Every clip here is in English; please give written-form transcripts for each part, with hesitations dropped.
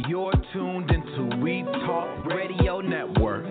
You're tuned into We Talk Radio Network.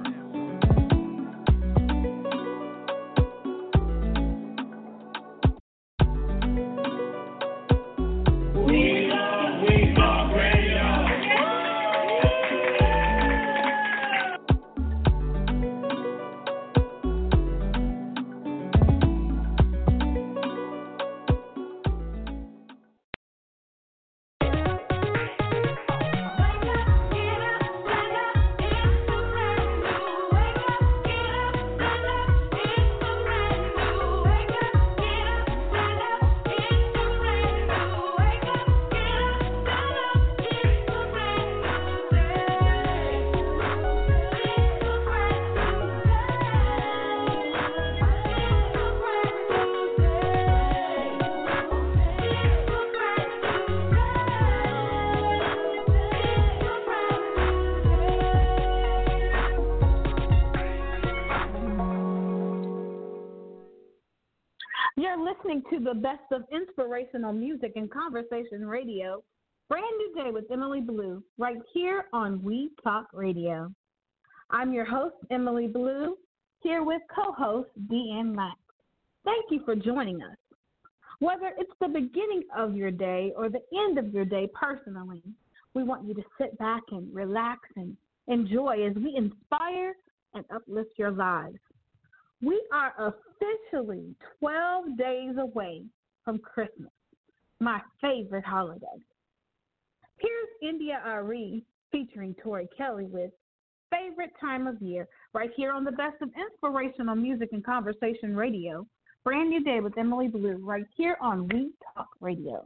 Listening to the best of inspirational music and conversation radio, Brand New Day with Emily Blue, right here on We Talk Radio. I'm your host, Emily Blue, here with co-host Deanne Max. Thank you for joining us. Whether it's the beginning of your day or the end of your day personally, we want you to sit back and relax and enjoy as we inspire and uplift your lives. We are officially 12 days away from Christmas, my favorite holiday. Here's India Arie featuring Tori Kelly with Favorite Time of Year, right here on the best of inspirational music and conversation radio. Brand New Day with Emily Blue, right here on We Talk Radio.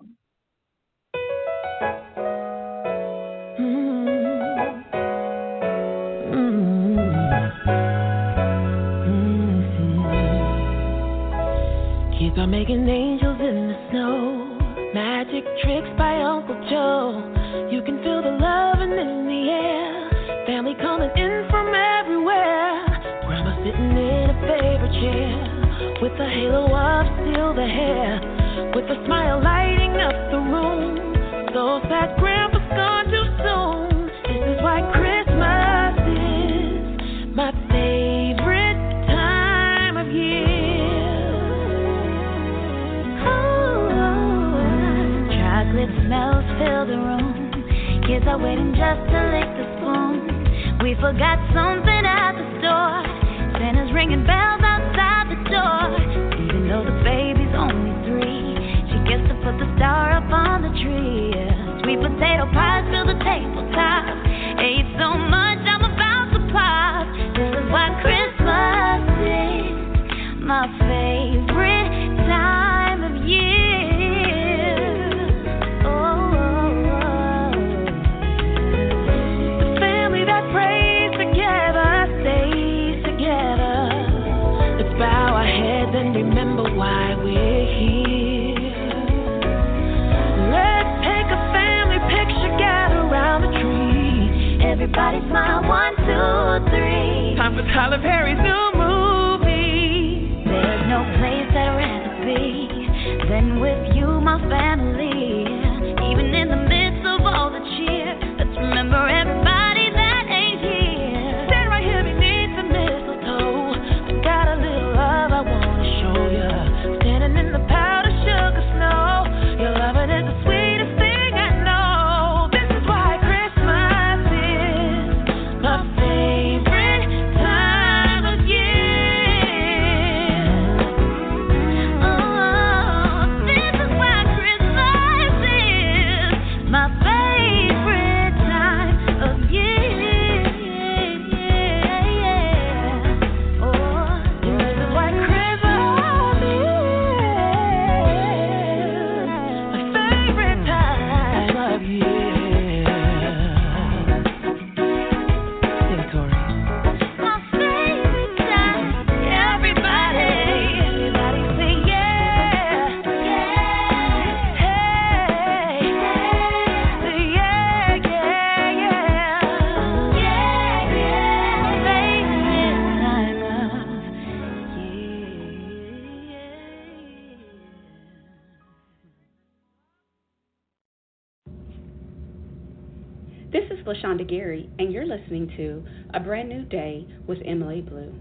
Kids are making angels in the snow, magic tricks by Uncle Joe. You can feel the loving in the air, family coming in from everywhere. Grandma sitting in a favorite chair, with a halo of silver hair, with a smile lighting up the room. So sad Grandpa's gone too soon. This is why Christmas is my favorite time of year. Chocolate smells fill the room. Kids are waiting just to lick the spoon. We forgot something at the store. Santa's ringing bells outside the door. Even though the baby's only 3, she gets to put the star up on the tree. Sweet potato pies fill the tabletop. Ate so much I'm about to pop. This is why Christmas is my favorite time of year. And remember why we're here. Let's take a family picture, gather around the tree. Everybody smile, 1, 2, 3. Time for Tyler Perry's new movie. There's no place I'd rather be than with you, my family. Even in the midst of all the cheer, let's remember everybody that ain't here. Stand right here beneath the mistletoe. I got a little love I want. Standing in the powder sugar snow, your loving is the sweetest thing I know. This is why Christmas is my favorite time of year. Oh, this is This is LaShonda Gary, and you're listening to A Brand New Day with Emily Blue.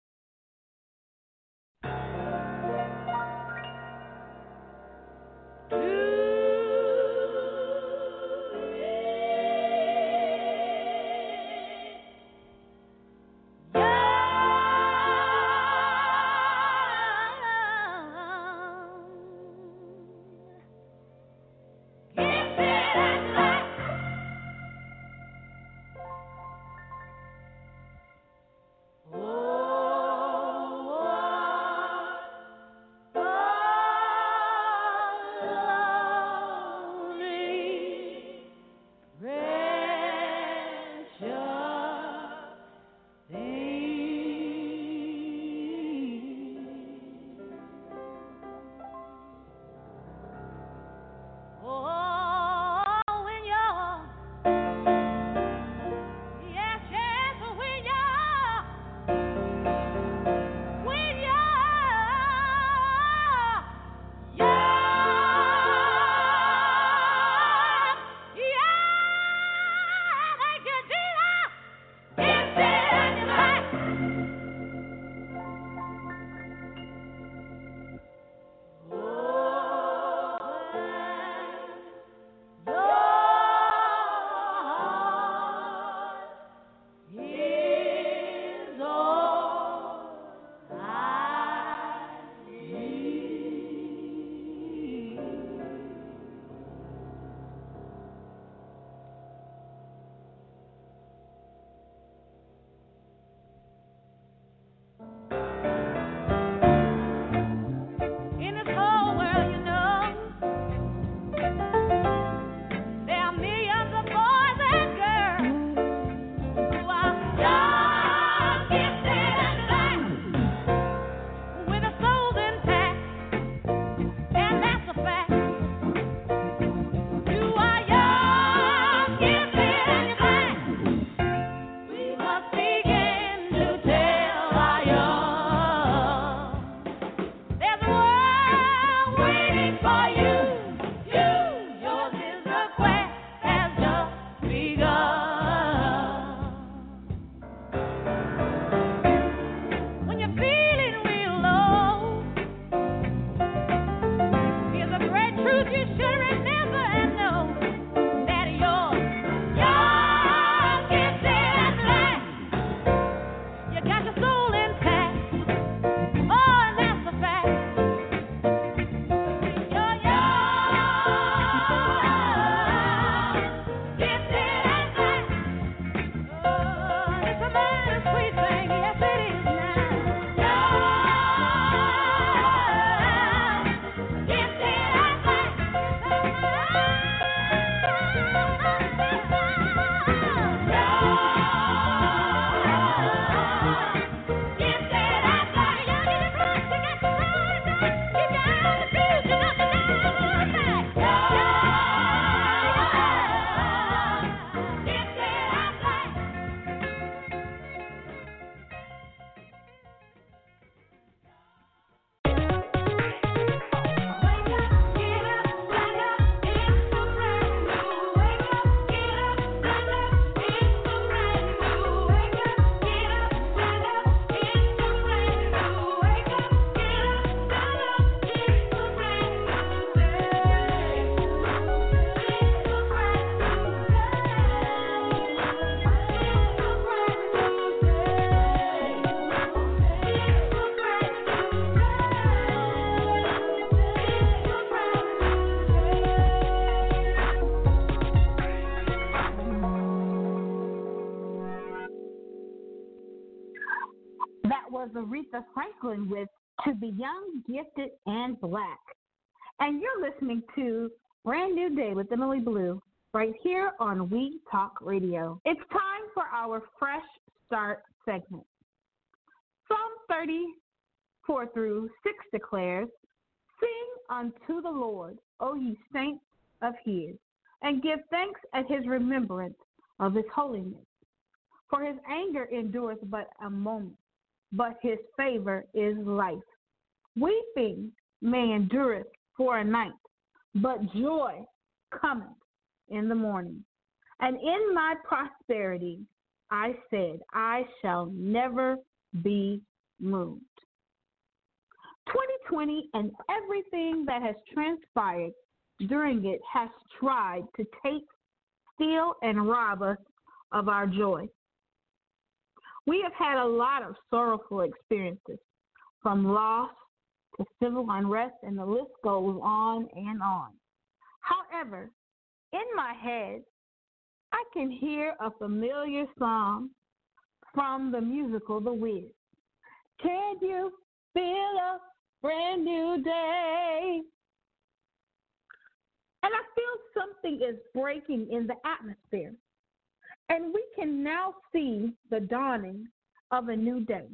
was Aretha Franklin with To Be Young, Gifted, and Black. And you're listening to Brand New Day with Emily Blue right here on We Talk Radio. It's time for our Fresh Start segment. Psalm 34 through 6 declares, "Sing unto the Lord, O ye saints of his, and give thanks at his remembrance of his holiness. For his anger endureth but a moment, but his favor is life. Weeping may endureth for a night, but joy cometh in the morning. And in my prosperity, I said, I shall never be moved. 2020 and everything that has transpired during it has tried to take, steal, and rob us of our joy. We have had a lot of sorrowful experiences, from loss to civil unrest, and the list goes on and on. However, in my head, I can hear a familiar song from the musical The Wiz. Can you feel a brand new day? And I feel something is breaking in the atmosphere. And we can now see the dawning of a new day,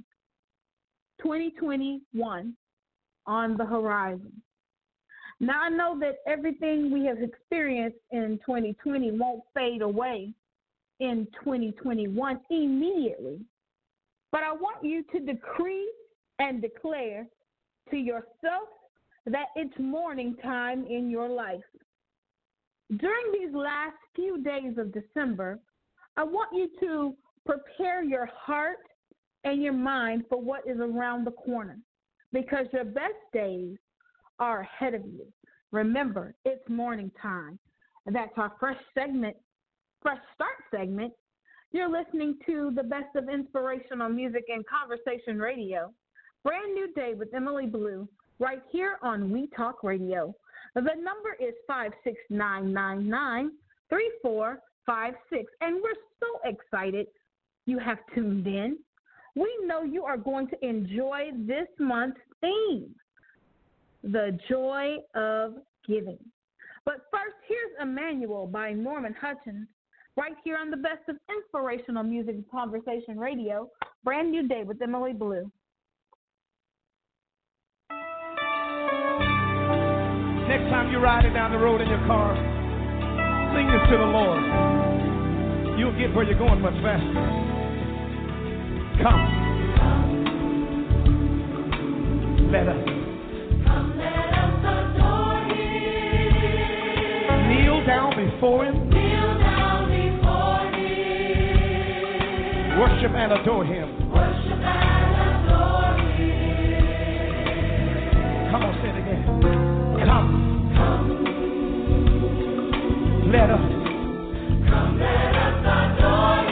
2021, on the horizon. Now, I know that everything we have experienced in 2020 won't fade away in 2021 immediately. But I want you to decree and declare to yourself that it's morning time in your life. During these last few days of December, I want you to prepare your heart and your mind for what is around the corner, because your best days are ahead of you. Remember, it's morning time. That's our fresh start segment. You're listening to the best of inspirational music and conversation radio. Brand New Day with Emily Blue, right here on We Talk Radio. The number is 56999-3456, and we're so excited you have tuned in. We know you are going to enjoy this month's theme, the joy of giving. But first, here's Emmanuel by Norman Hutchins, right here on the best of inspirational music and conversation radio. Brand New Day with Emily Blue. Next time you're riding down the road in your car, sing this to the Lord. You'll get where you're going much faster. Come. Let us. Come, let us adore Him. Kneel down before Him. Kneel down before Him. Worship and adore Him. Worship and adore Him. Come on, say it again. Come. Come. Let us. Come, let us adore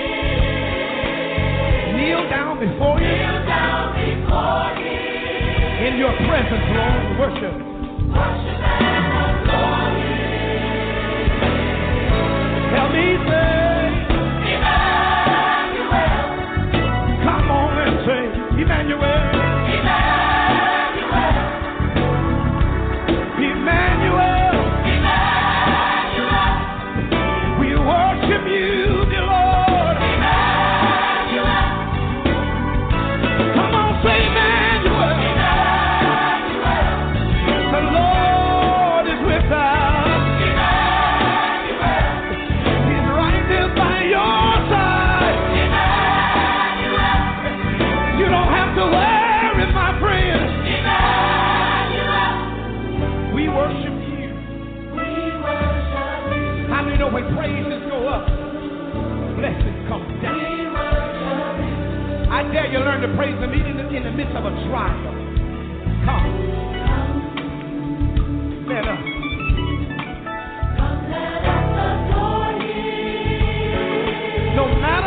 Him. Kneel down before Him. Kneel down before Him. In your presence, Lord, worship. Worship and adore Him. Help me say, Emmanuel. come on and say, Emmanuel. Emmanuel. Emmanuel. Emmanuel. We worship you, dear Lord. Emmanuel. Come on, say Emmanuel. Emmanuel. The Lord is with us. Emmanuel. He's right there by your side. Emmanuel. You don't have to worry, my friend. Emmanuel. We worship you. We worship you. How many know when praises go up, blessings come down? We worship you. I dare you learn to praise Him even in the midst of a trial. Come, let us. Come, let us adore Him. No matter,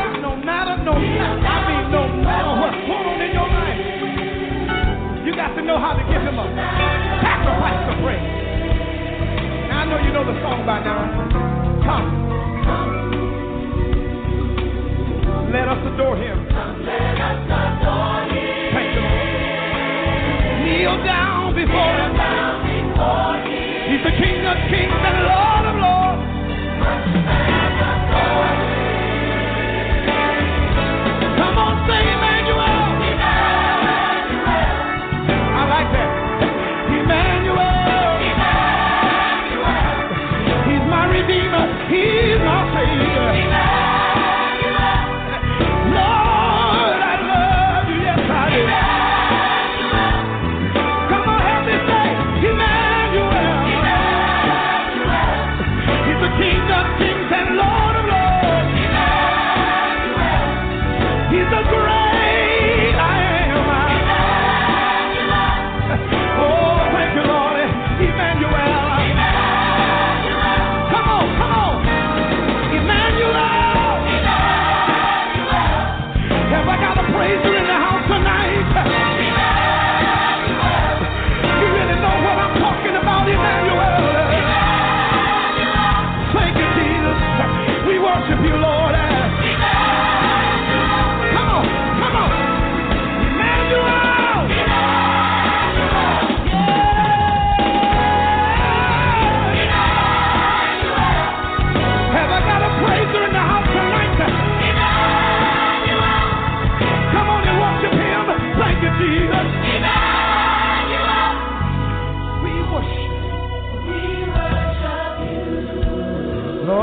no matter what's going on in your life, you got to know how to give Him a sacrifice of praise. Now, I know you know the song by now. Come, let us adore Him. Come, let us adore Him. Thank you, Lord. Kneel down before Him. Down before Him. He's the King of kings and Lord of lords. Worship and adore Him. Come on, say Emmanuel. Emmanuel. I like that. Emmanuel. Emmanuel. He's my Redeemer. He's my Savior. Emmanuel. Lord, I love you. Yes, I do. Emmanuel. Come on, help me say Emmanuel. Emmanuel. He's the King of kings and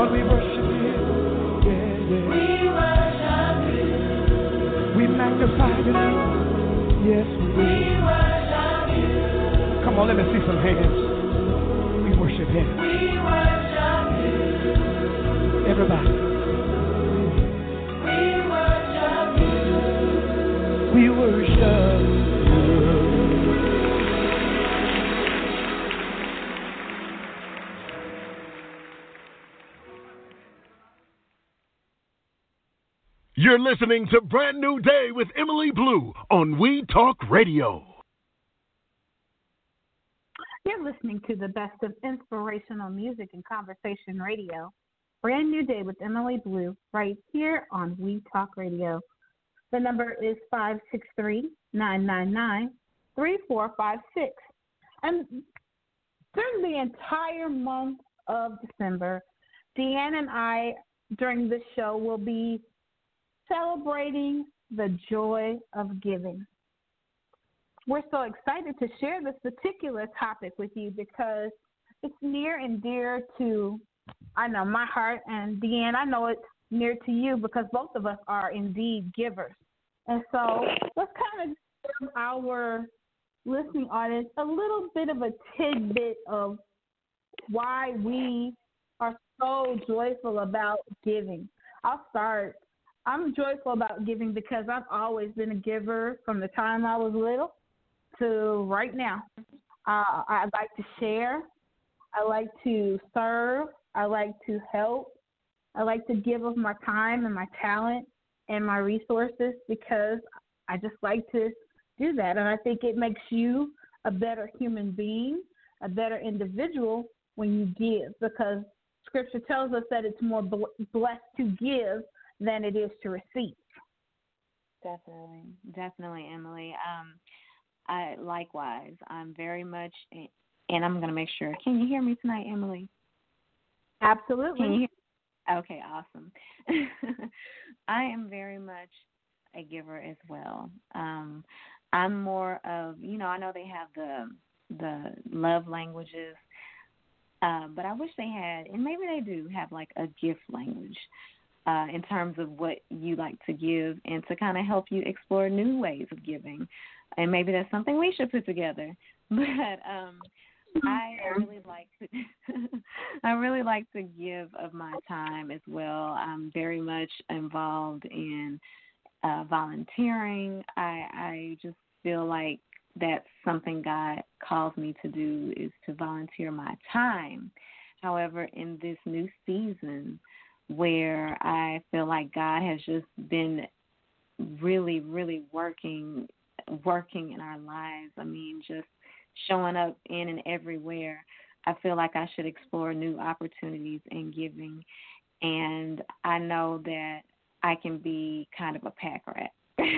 Lord, we worship you. Yeah, yeah. We worship you. We magnify you. Yes, we worship you. Come on, let me see some hands. We worship him. We worship you. Everybody. We worship you. We worship you. You're listening to Brand New Day with Emily Blue on We Talk Radio. You're listening to the best of inspirational music and conversation radio. Brand New Day with Emily Blue right here on We Talk Radio. The number is 563-999-3456. And during the entire month of December, Deanne and I, during this show, will be celebrating the joy of giving. We're so excited to share this particular topic with you because it's near and dear to, I know, my heart, and Deanne, I know it's near to you because both of us are indeed givers. And so let's kind of give our listening audience a little bit of a tidbit of why we are so joyful about giving. I'll start. I'm joyful about giving because I've always been a giver from the time I was little to right now. I like to share. I like to serve. I like to help. I like to give of my time and my talent and my resources because I just like to do that. And I think it makes you a better human being, a better individual when you give, because Scripture tells us that it's more blessed to give than it is to receive. Definitely, Emily. I likewise. I'm very much, and I'm going to make sure. Can you hear me tonight, Emily? Absolutely. Can you hear? Okay, awesome. I am very much a giver as well. I'm more of, I know they have the love languages, but I wish they had, and maybe they do have like a gift language. In terms of what you like to give and to kind of help you explore new ways of giving. And maybe that's something we should put together. But I really like to give of my time as well. I'm very much involved in volunteering. I just feel like that's something God calls me to do, is to volunteer my time. However, in this new season, where I feel like God has just been really, really working in our lives. I mean, just showing up in and everywhere. I feel like I should explore new opportunities in giving. And I know that I can be kind of a pack rat.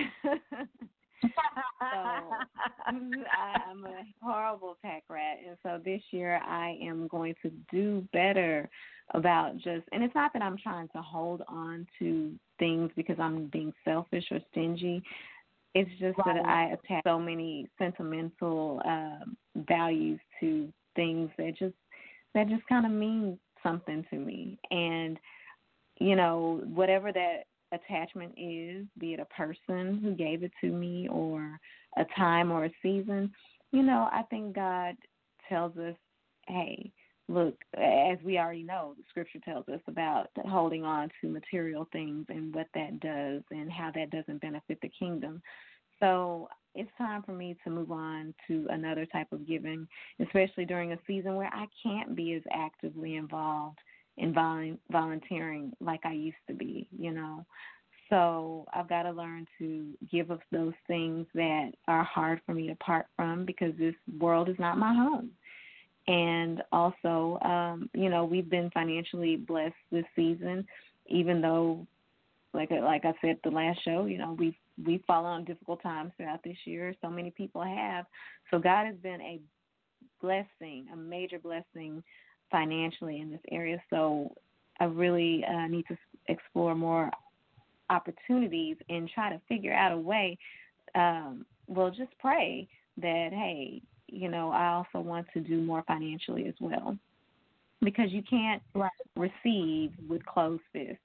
So I'm a horrible pack rat. And so this year I am going to do better about and it's not that I'm trying to hold on to things because I'm being selfish or stingy. It's just that I attach so many sentimental values to things that just kind of mean something to me. And, whatever that attachment is, be it a person who gave it to me or a time or a season, I think God tells us, hey, look, as we already know, the Scripture tells us about holding on to material things and what that does and how that doesn't benefit the kingdom. So it's time for me to move on to another type of giving, especially during a season where I can't be as actively involved in volunteering like I used to be, So I've got to learn to give up those things that are hard for me to part from because this world is not my home. And also, we've been financially blessed this season, even though, like I said the last show, we've fallen on difficult times throughout this year. So many people have. So God has been a blessing, a major blessing financially in this area. So I really need to explore more opportunities and try to figure out a way. Just pray that, hey, I also want to do more financially as well. because you can't receive with closed fists.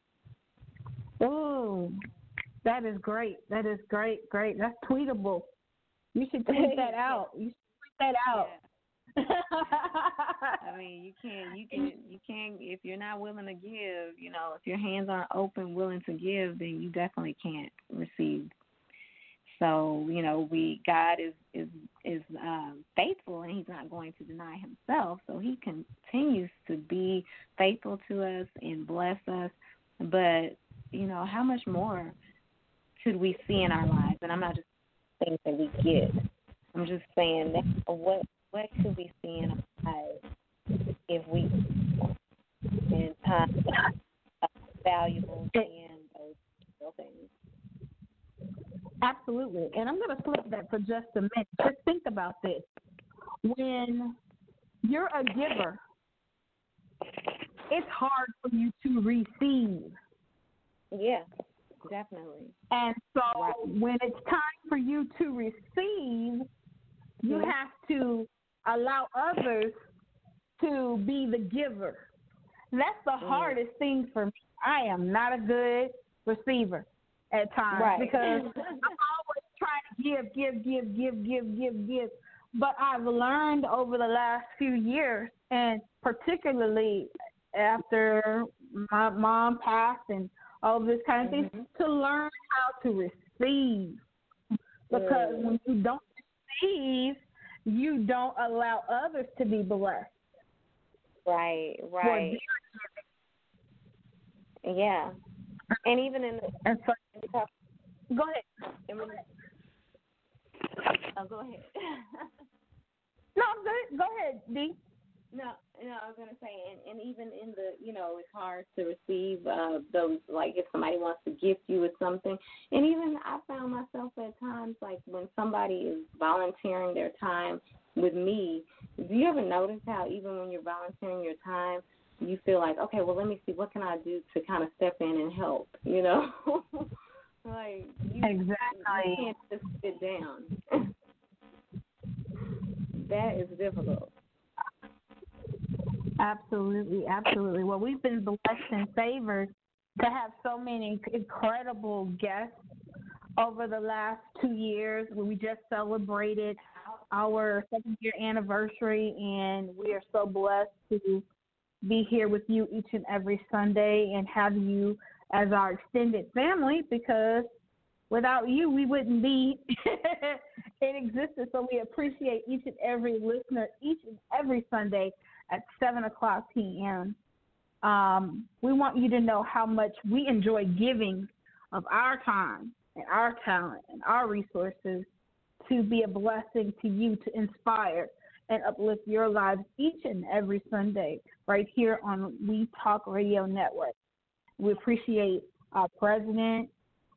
Oh, that is great. That is great. That's tweetable. You should tweet that out. You should tweet that out. Yeah. I mean, you can't if you're not willing to give, if your hands aren't open, willing to give, then you definitely can't receive. So, God is faithful, and He's not going to deny Himself. So He continues to be faithful to us and bless us. But, how much more should we see in our lives? And I'm not just saying that we get. I'm just saying that what could we see in our lives if we spend time valuable and those things. Absolutely. And I'm going to flip that for just a minute. Just think about this. When you're a giver, it's hard for you to receive. Yeah, definitely. And so when it's time for you to receive, you have to allow others to be the giver. That's the hardest thing for me. I am not a good receiver at times because I'm always trying to give. But I've learned over the last few years, and particularly after my mom passed and all this kind of things, to learn how to receive. Because when you don't receive, you don't allow others to be blessed. Right. Yeah. And even in the... Go ahead. Go ahead. No, go ahead, Dee. No, I was going to say, and even in the, it's hard to receive those, like if somebody wants to gift you with something. And even I found myself at times, like when somebody is volunteering their time with me, do you ever notice how even when you're volunteering your time, you feel like, okay, well, let me see, what can I do to kind of step in and help, Like, you can't just sit down. That is difficult. Absolutely. Well, we've been blessed and favored to have so many incredible guests over the last 2 years. We just celebrated our 7th-year anniversary, and we are so blessed to be here with you each and every Sunday and have you as our extended family, because without you, we wouldn't be in existence. So we appreciate each and every listener each and every Sunday at 7 o'clock p.m. We want you to know how much we enjoy giving of our time and our talent and our resources to be a blessing to you, to inspire and uplift your lives each and every Sunday right here on We Talk Radio Network. We appreciate our president,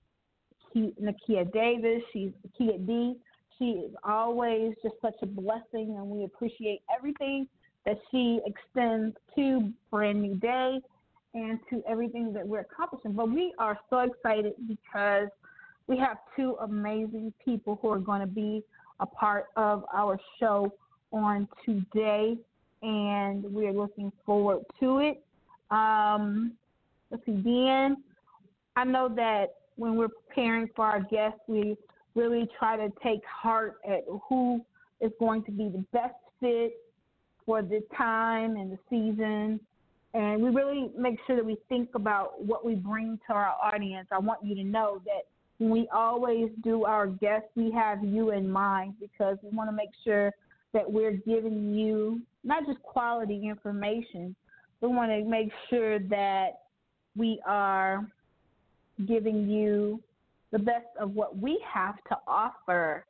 Nakia Davis. She's Nakia D. She is always just such a blessing, and we appreciate everything that she extends to Brand New Day and to everything that we're accomplishing. But we are so excited because we have 2 amazing people who are going to be a part of our show on today, and we're looking forward to it. Let's see, Dan, I know that when we're preparing for our guests, we really try to take heart at who is going to be the best fit for the time and the season. And we really make sure that we think about what we bring to our audience. I want you to know that when we always do our guests, we have you in mind, because we want to make sure that we're giving you not just quality information, we want to make sure that we are giving you the best of what we have to offer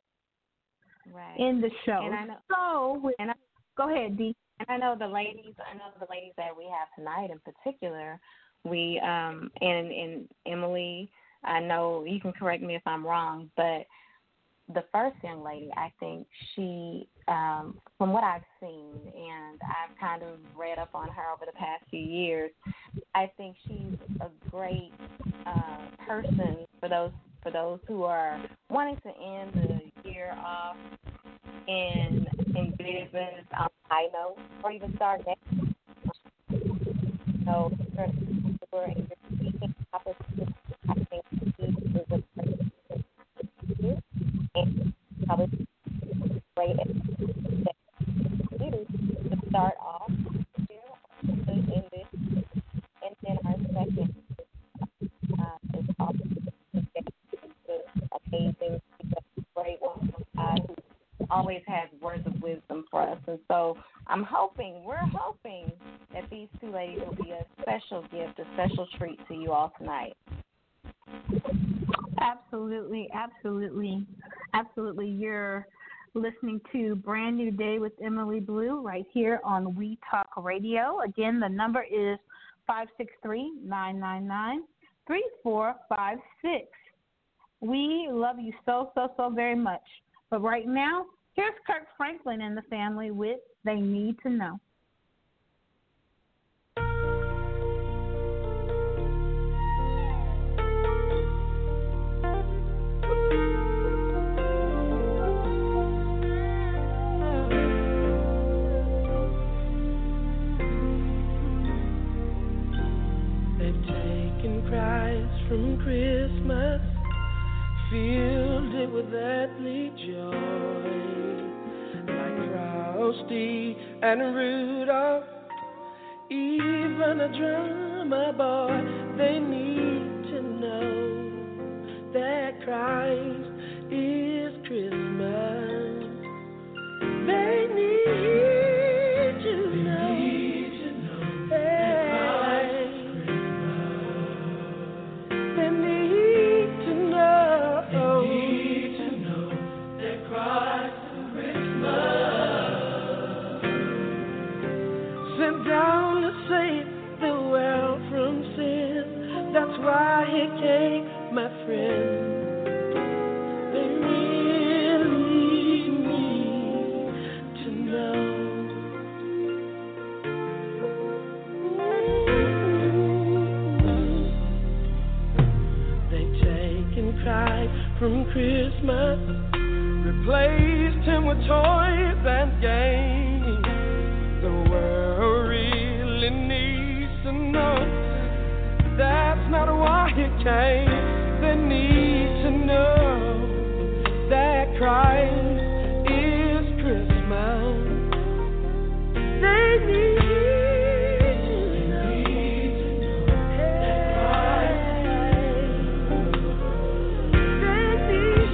in the show. And I know, go ahead, Dee. And I know the ladies that we have tonight in particular, we and Emily, I know you can correct me if I'm wrong, but the first young lady, I think she, from what I've seen, and I've kind of read up on her over the past few years, I think she's a great person for those who are wanting to end the year off in business on a high note, or even start next. know, we're in your speaking opportunity, I think he is a great person to do, and probably great at you to start off in this, and then our second is also amazing, great one who always has words of wisdom for us. And so we're hoping that these two ladies will be a special gift, a special treat to you all tonight. Absolutely, absolutely, absolutely. You're listening to Brand New Day with Emily Blue right here on We Talk Radio. Again, the number is 563-999-3456. We love you so, so, so very much. But right now, here's Kirk Franklin and the family with They Need to Know. They've taken Christ from Christmas, filled it with earthly joy, like Frosty and Rudolph, even a drummer boy. They need to know that Christ is Christmas. They need to know that Christ is Christmas. They need to know. They need to know that Christ is Christmas. Sent down to save the world from sin. That's why He came, my friend. They really need to know. They've taken Christ from Christmas, replaced Him with toys and games. The world really needs to know that's not why He came. They need to know that Christ is Christmas. They need to know that Christ is Christmas. They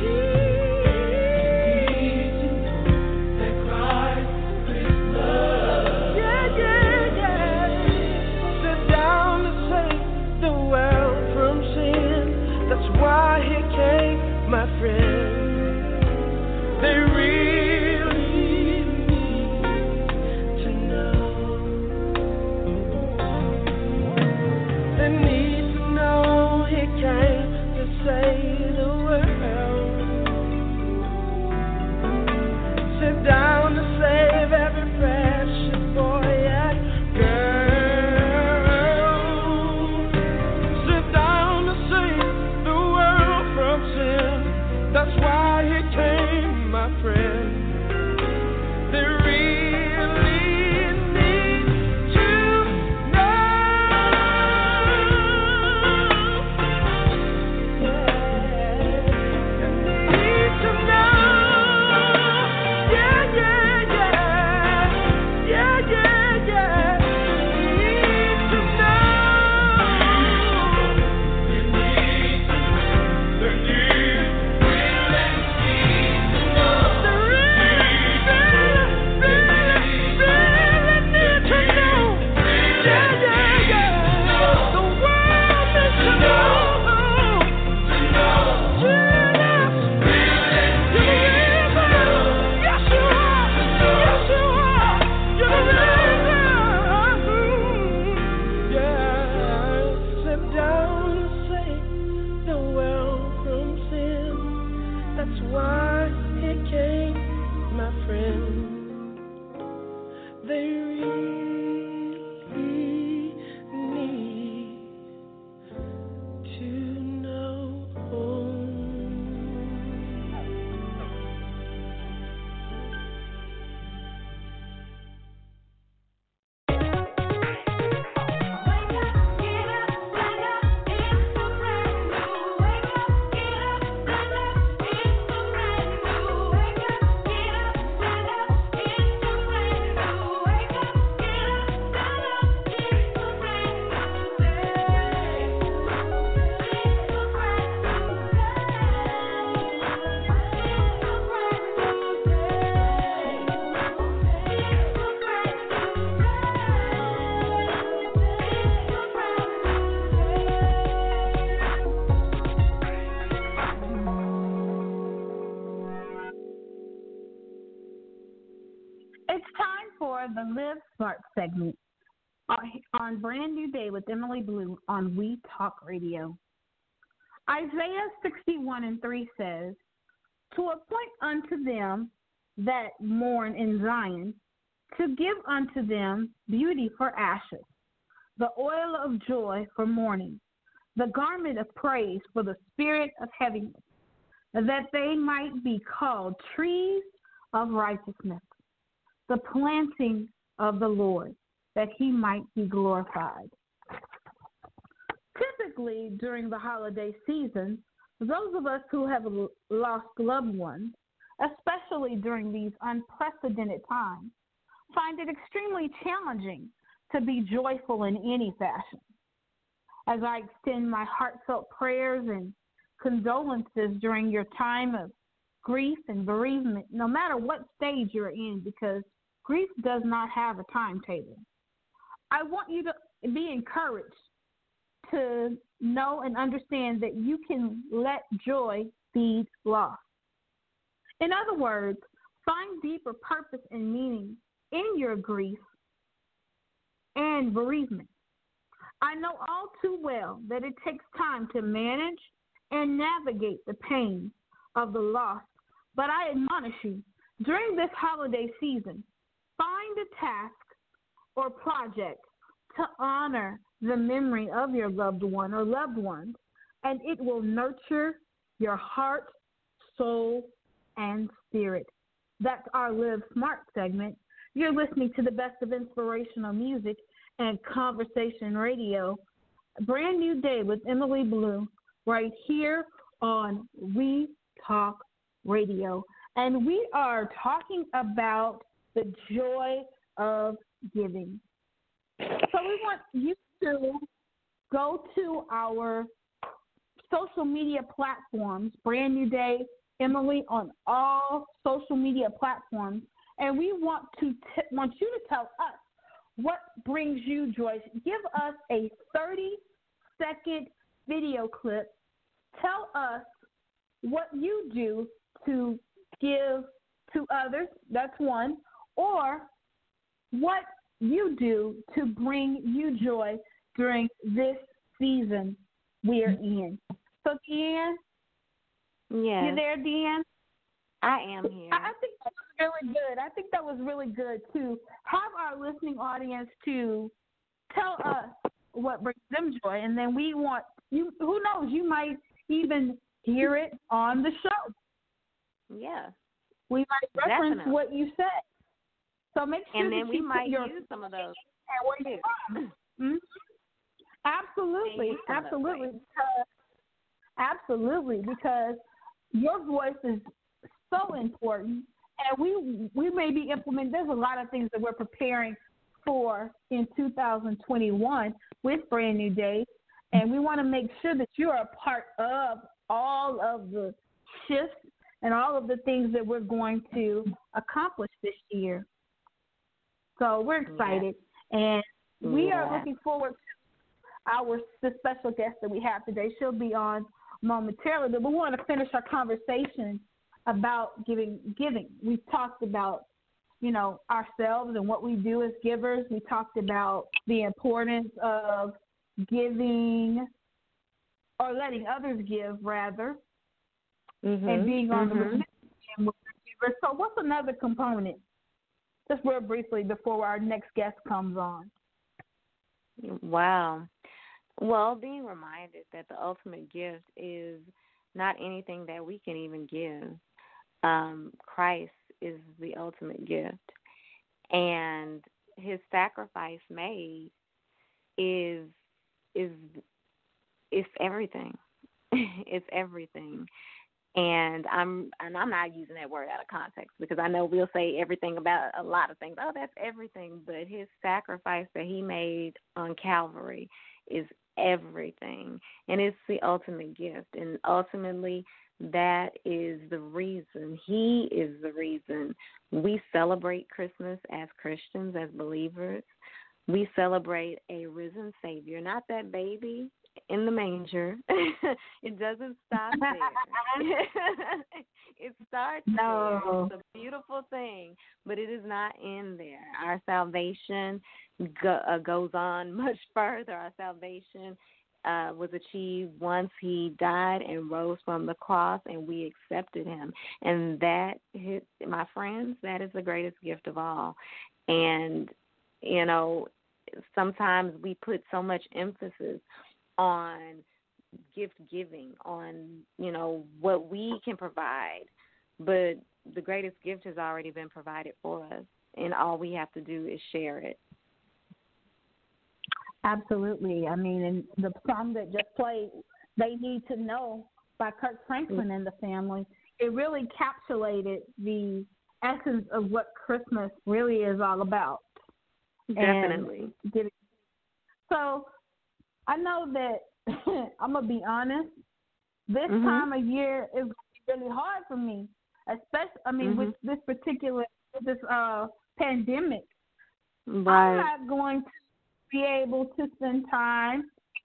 need to know that Christ is Christmas. Yeah, yeah, yeah. Sit down and save the world from sin. That's why Smart segment on Brand New Day with Emily Blue on We Talk Radio. Isaiah 61:3 says, "To appoint unto them that mourn in Zion, to give unto them beauty for ashes, the oil of joy for mourning, the garment of praise for the spirit of heaviness, that they might be called trees of righteousness, the planting of the Lord, that he might be glorified." Typically, during the holiday season, those of us who have lost loved ones, especially during these unprecedented times, find it extremely challenging to be joyful in any fashion. As I extend my heartfelt prayers and condolences during your time of grief and bereavement, no matter what stage you're in, because grief does not have a timetable, I want you to be encouraged to know and understand that you can let joy feed loss. In other words, find deeper purpose and meaning in your grief and bereavement. I know all too well that it takes time to manage and navigate the pain of the loss, but I admonish you, during this holiday season, find a task or project to honor the memory of your loved one or loved ones, and it will nurture your heart, soul, and spirit. That's our Live Smart segment. You're listening to the best of inspirational music and conversation radio. Brand New Day with Emily Blue, right here on We Talk Radio. And we are talking about the joy of giving. So we want you to go to our social media platforms, Brand New Day, Emily, on all social media platforms, and we want you to tell us what brings you joy. Give us a 30-second video clip. Tell us what you do to give to others, that's one, or what you do to bring you joy during this season we're in. So, Deanne? Yes. You there, Deanne? I am here. I think that was really good. I think that was really good to have our listening audience to tell us what brings them joy, and then we want you. Who knows? You might even hear it on the show. Yeah, we might reference definitely what you said. So make sure and then that we you might put your use some of those. And where you're from. Mm-hmm. Absolutely, because your voice is so important, and we may be implementing. There's a lot of things that we're preparing for in 2021 with Brand New Day, and we want to make sure that you are a part of all of the shifts and all of the things that we're going to accomplish this year. So we're excited, and we are looking forward to the special guest that we have today. She'll be on momentarily, but we want to finish our conversation about giving. We've talked about, ourselves and what we do as givers. We talked about the importance of giving or letting others give, rather, and being on the receiving end with the giver. So what's another component? Just real briefly before our next guest comes on. Wow. Well, being reminded that the ultimate gift is not anything that we can even give. Christ is the ultimate gift. And his sacrifice made is everything. It's everything. And I'm not using that word out of context, because I know we'll say everything about a lot of things. Oh, that's everything. But his sacrifice that he made on Calvary is everything. And it's the ultimate gift. And ultimately, that is the reason. He is the reason we celebrate Christmas as Christians, as believers. we celebrate a risen Savior, not that baby in the manger. It doesn't stop there. It starts there. It's a beautiful thing, but it is not in there. Our salvation goes on much further. Our salvation was achieved once he died and rose from the cross, and we accepted him. And that, my friends, that is the greatest gift of all. And, you know, sometimes we put so much emphasis on gift giving, on, you know, what we can provide, but the greatest gift has already been provided for us, and all we have to do is share it. Absolutely. I mean, and the song that just played, They Need to Know by Kirk Franklin and the Family, it really encapsulated the essence of what Christmas really is all about. Definitely. So I know that I'm going to be honest, this time of year is really hard for me, especially, with this particular, pandemic. Right. I'm not going to be able to spend time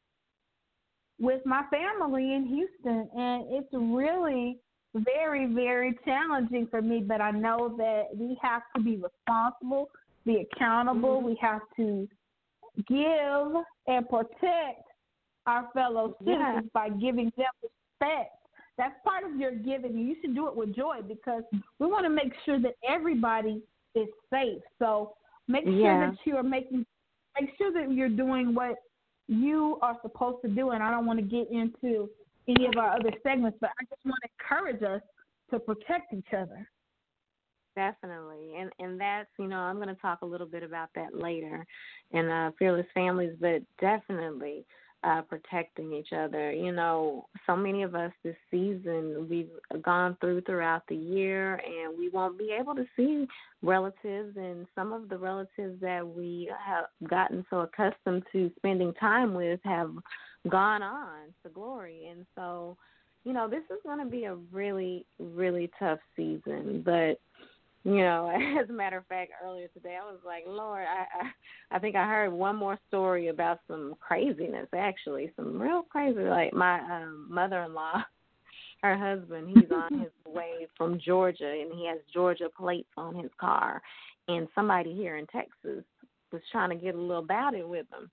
with my family in Houston, and it's really very, very challenging for me, but I know that we have to be responsible, be accountable. We have to give and protect our fellow citizens by giving them respect. That's part of your giving, and you should do it with joy because we want to make sure that everybody is safe. So make sure that you are make sure that you're doing what you are supposed to do, and I don't want to get into any of our other segments, but I just want to encourage us to protect each other. Definitely. And that's, you know, I'm going to talk a little bit about that later in Fearless Families, but definitely protecting each other. You know, so many of us this season, we've gone throughout the year, and we won't be able to see relatives, and some of the relatives that we have gotten so accustomed to spending time with have gone on to glory. And so, you know, this is going to be a really, really tough season, but you know, as a matter of fact, earlier today, I was like, Lord, I think I heard one more story about some craziness, actually, some real crazy. Like my mother-in-law, her husband, he's on his way from Georgia, and he has Georgia plates on his car. And somebody here in Texas was trying to get a little bouty with him.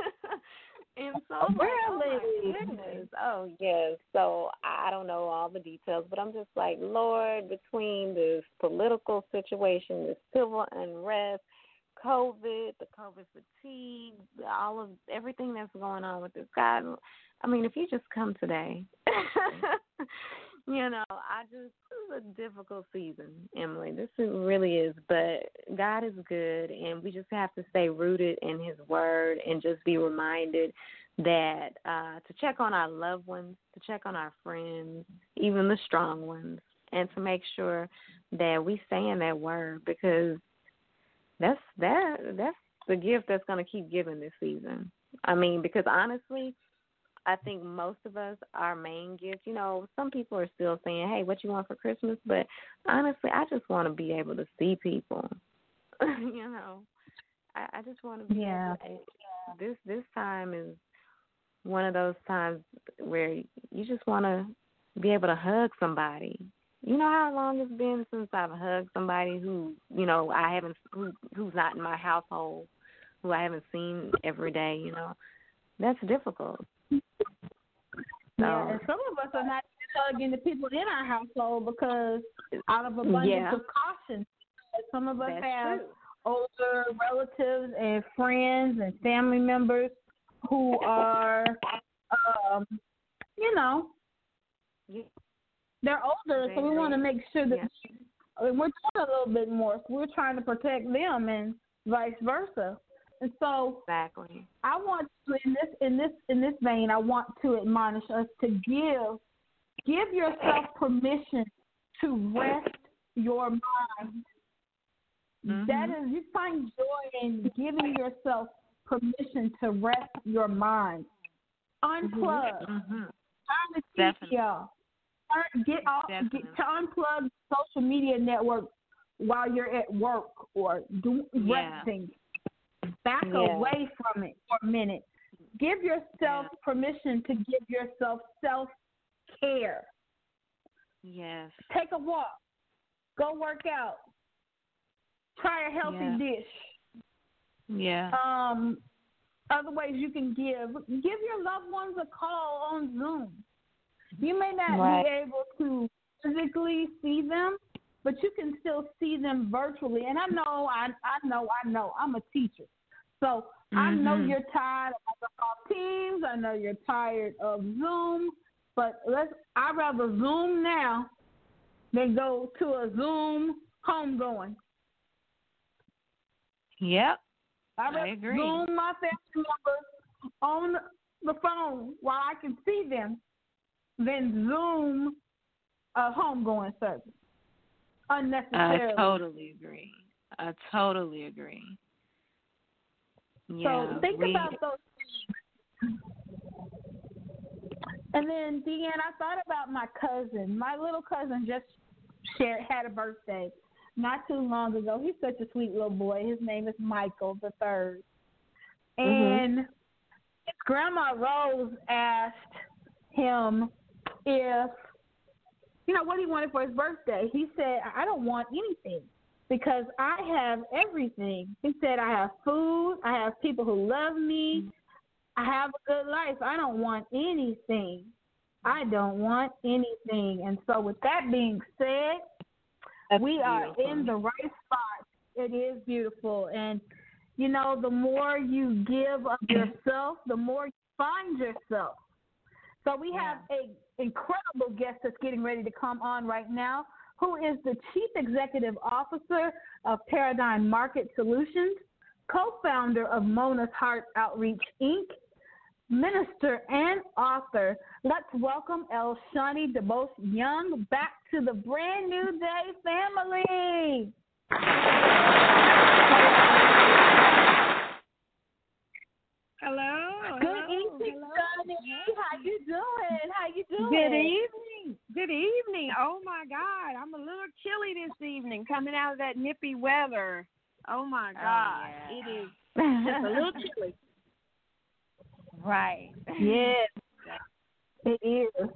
And so, oh my goodness. Oh, yes. So I don't know all the details, but I'm just like, Lord, between this political situation, this civil unrest, COVID, the COVID fatigue, everything that's going on with this guy. I mean, if you just come today, you know, this is a difficult season, Emily. This really is, but God is good, and we just have to stay rooted in his word and just be reminded that to check on our loved ones, to check on our friends, even the strong ones, and to make sure that we stay in that word, because that's the gift that's going to keep giving this season. I mean, because honestly, I think most of us, our main gift, you know, some people are still saying, hey, what you want for Christmas? But honestly, I just want to be able to see people. You know, I just want to be able to, this time is one of those times where you just want to be able to hug somebody. You know how long it's been since I've hugged somebody who, you know, who's not in my household, who I haven't seen every day, you know. That's difficult. Yeah, and some of us are not hugging the people in our household because out of abundance of caution. Some of us have older relatives and friends and family members who are, you know, they're older, so we want to make sure that we're doing a little bit more. So we're trying to protect them and vice versa. And so, I want to, in this vein, I want to admonish us to give yourself permission to rest your mind. That is, you find joy in giving yourself permission to rest your mind. Unplug. Turn the TV off. To unplug social media networks while you're at work or resting. back away from it for a minute. Give yourself permission to give yourself self-care. Yes. Take a walk. Go work out. Try a healthy dish. Yeah. Other ways you can give your loved ones a call on Zoom. You may not be able to physically see them, but you can still see them virtually. And I know, I'm a teacher. So I know you're tired of Microsoft Teams. I know you're tired of Zoom. But I'd rather Zoom now than go to a Zoom homegoing. Yep. I agree. Zoom my family members on the phone while I can see them than Zoom a homegoing service. Unnecessarily. I totally agree. Yeah, so think about those things. And then, Deanne, I thought about my cousin. My little cousin just had a birthday not too long ago. He's such a sweet little boy. His name is Michael the Third. And his grandma Rose asked him if, what he wanted for his birthday. He said, I don't want anything because I have everything. He said, I have food. I have people who love me. I have a good life. I don't want anything. And so with that being said, we are in the right spot. It is beautiful. And, the more you give of yourself, the more you find yourself. So we have an incredible guest that's getting ready to come on right now, who is the Chief Executive Officer of Paradigm Market Solutions, co-founder of Mona's Heart Outreach, Inc., minister and author. Let's welcome Elshani DeBose Young back to the Brand New Day family. Hello. Good evening, Shani. How you doing? Good evening. Oh my God, I'm a little chilly this evening, coming out of that nippy weather. Oh my God, it is just a little chilly. Right. Yes, it is.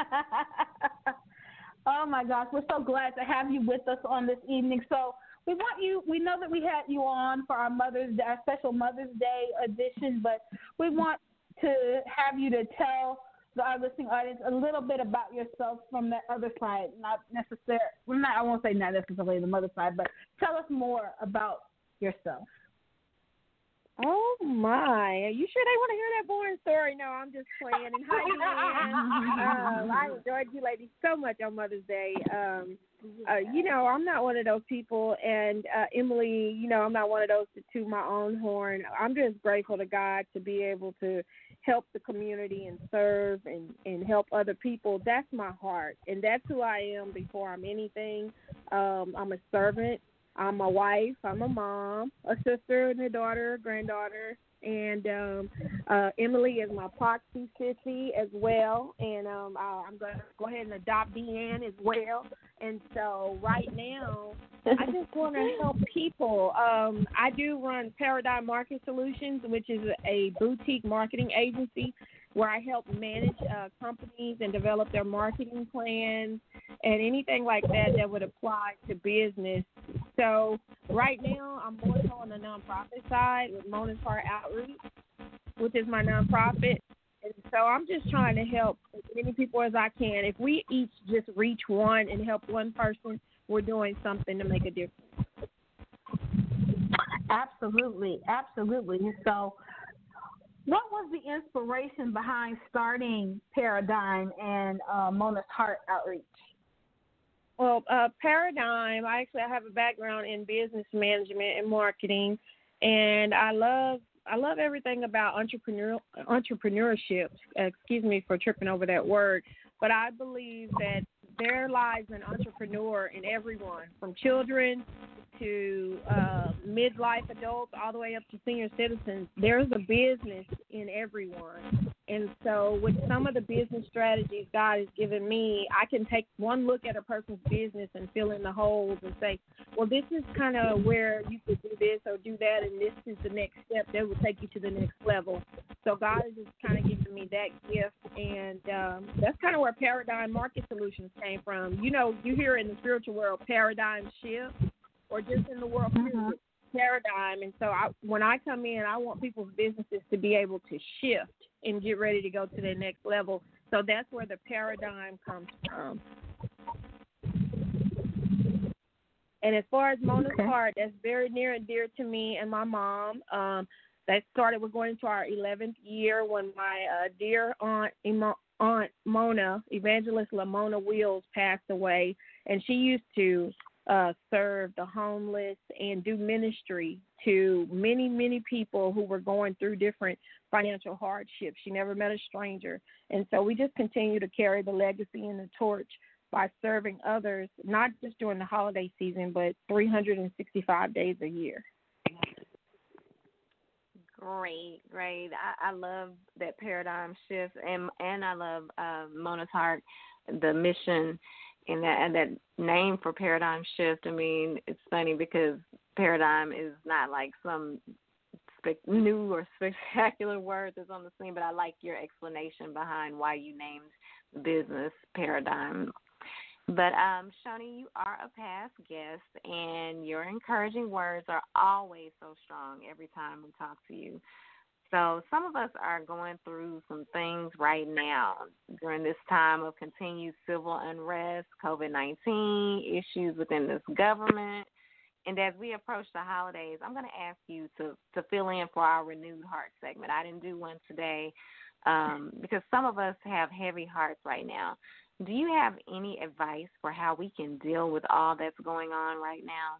Oh my gosh, we're so glad to have you with us on this evening. So we know that we had you on for our special Mother's Day edition, but we want to have you to tell our listening audience a little bit about yourself from that other side. I won't say not necessarily the mother side, but tell us more about yourself. Oh my! You sure they want to hear that boring story? No, I'm just playing. And hi, Deanne. I enjoyed you ladies so much on Mother's Day. I'm not one of those people, and Emily, I'm not one of those to toot my own horn. I'm just grateful to God to be able to help the community and serve and help other people. That's my heart, and that's who I am before I'm anything. I'm a servant. I'm a wife, I'm a mom, a sister and a daughter, a granddaughter, and Emily is my proxy sissy as well, and I'm going to go ahead and adopt Deanne as well. And so right now, I just want to help people. I do run Paradigm Market Solutions, which is a boutique marketing agency where I help manage companies and develop their marketing plans and anything like that would apply to business. So right now, I'm more so on the nonprofit side with Mona's Heart Outreach, which is my nonprofit. And so I'm just trying to help as many people as I can. If we each just reach one and help one person, we're doing something to make a difference. Absolutely. So what was the inspiration behind starting Paradigm and Mona's Heart Outreach? Well, Paradigm, I have a background in business management and marketing, and I love everything about entrepreneurship. Excuse me for tripping over that word, but I believe that there lies an entrepreneur in everyone, from children to midlife adults all the way up to senior citizens. There's a business in everyone. And so with some of the business strategies God has given me, I can take one look at a person's business and fill in the holes and say, well, this is kind of where you could do this or do that, and this is the next step that will take you to the next level. So God has just kind of given me that gift, and that's kind of where Paradigm Market Solutions came from. You know, you hear in the spiritual world paradigm shift, or just in the world period, paradigm. And so when I come in, I want people's businesses to be able to shift and get ready to go to the next level. So that's where the paradigm comes from. And as far as Mona's Heart, that's very near and dear to me and my mom. That started, we're going into our 11th year when my dear Aunt Mona, Evangelist Lamona Wills, passed away. And she used to serve the homeless and do ministry to many, many people who were going through different financial hardships. She never met a stranger. And so we just continue to carry the legacy and the torch by serving others, not just during the holiday season, but 365 days a year. Great. I love that paradigm shift, and I love Mona's Heart, the mission, and that name for paradigm shift. I mean, it's funny because paradigm is not like some new or spectacular word that's on the scene, but I like your explanation behind why you named the business Paradigm. But, Shoni, you are a past guest, and your encouraging words are always so strong every time we talk to you. So some of us are going through some things right now during this time of continued civil unrest, COVID-19, issues within this government. And as we approach the holidays, I'm going to ask you to fill in for our Renewed Heart segment. I didn't do one today because some of us have heavy hearts right now. Do you have any advice for how we can deal with all that's going on right now?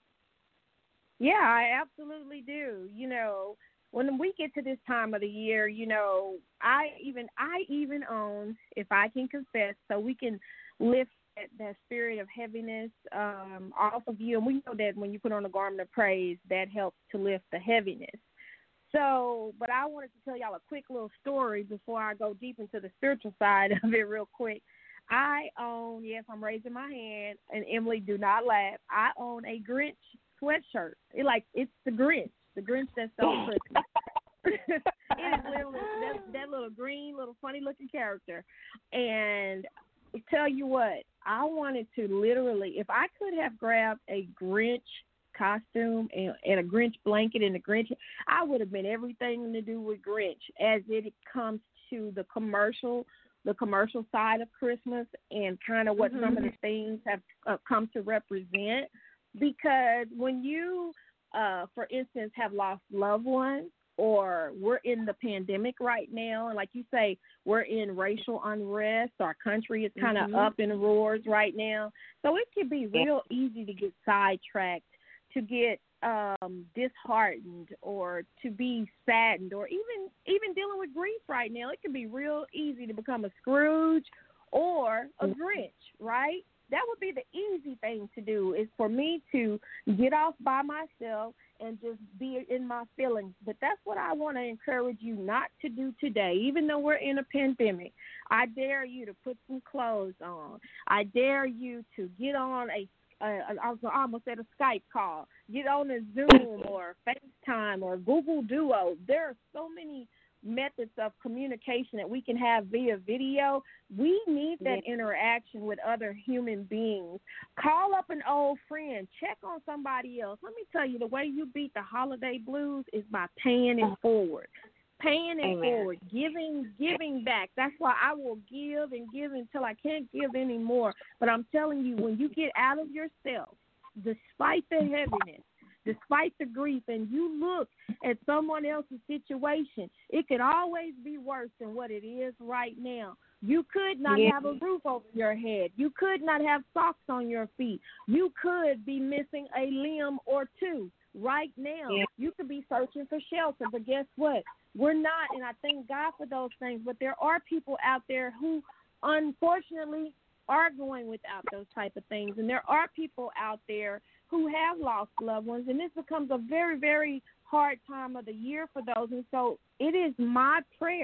Yeah, I absolutely do. You know, when we get to this time of the year, you know, I even own, if I can confess, so we can lift that spirit of heaviness off of you. And we know that when you put on a garment of praise, that helps to lift the heaviness. So, but I wanted to tell y'all a quick little story before I go deep into the spiritual side of it real quick. I own, yes, I'm raising my hand, and Emily, do not laugh, I own a Grinch sweatshirt. It's the Grinch that stole Christmas. It is literally that little green, little funny-looking character. And tell you what, I wanted to literally, if I could have grabbed a Grinch costume and a Grinch blanket and a Grinch, I would have been everything to do with Grinch as it comes to the commercial side of Christmas and kind of what some of the things have come to represent. Because when you, for instance, have lost loved ones, or we're in the pandemic right now, and like you say, we're in racial unrest, our country is kind of up in roars right now. So it can be real easy to get sidetracked, to get disheartened, or to be saddened, or even dealing with grief right now. It can be real easy to become a Scrooge or a Grinch, right? That would be the easy thing to do, is for me to get off by myself and just be in my feelings. But that's what I want to encourage you not to do today. Even though we're in a pandemic, I dare you to put some clothes on. I dare you to get on I almost said a Skype call. Get on a Zoom or FaceTime or Google Duo. There are so many methods of communication that we can have via video. We need that interaction with other human beings. Call up an old friend. Check on somebody else. Let me tell you, the way you beat the holiday blues is by paying it forward. Paying it forward, giving back. That's why I will give and give until I can't give anymore. But I'm telling you, when you get out of yourself, despite the heaviness, despite the grief, and you look at someone else's situation, it could always be worse than what it is right now. You could not have a roof over your head. You could not have socks on your feet. You could be missing a limb or two. Right now, you could be searching for shelter, but guess what? We're not, and I thank God for those things, but there are people out there who, unfortunately, are going without those type of things, and there are people out there who have lost loved ones, and this becomes a very, very hard time of the year for those, and so it is my prayer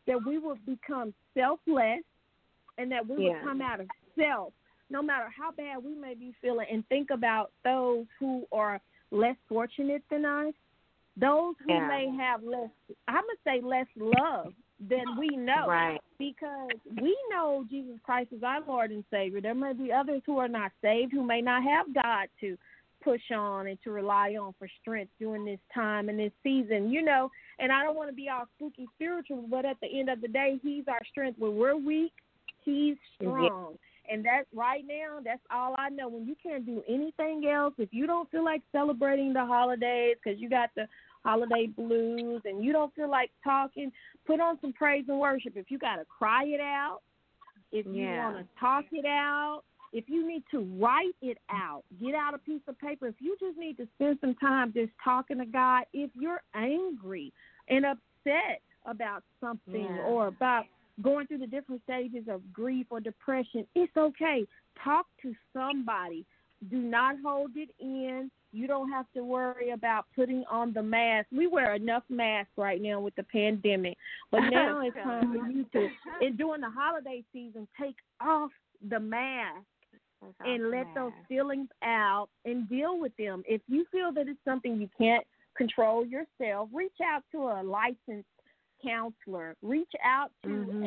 that we would become selfless and that we would come out of self, no matter how bad we may be feeling, and think about those who are less fortunate than us, those who may have less, I'm going to say less love than we know. Right. Because we know Jesus Christ is our Lord and Savior. There may be others who are not saved, who may not have God to push on and to rely on for strength during this time and this season, you know. And I don't want to be all spooky spiritual, but at the end of the day, he's our strength. When we're weak, he's strong. And that right now, that's all I know. When you can't do anything else, if you don't feel like celebrating the holidays because you got the holiday blues and you don't feel like talking, put on some praise and worship. If you got to cry it out, if you want to talk it out, if you need to write it out, get out a piece of paper. If you just need to spend some time just talking to God, if you're angry and upset about something or about going through the different stages of grief or depression, it's okay. Talk to somebody. Do not hold it in. You don't have to worry about putting on the mask. We wear enough masks right now with the pandemic. But now it's time for you to, and during the holiday season, take off the mask and let those feelings out and deal with them. If you feel that it's something you can't control yourself, reach out to a licensed counselor. Reach out to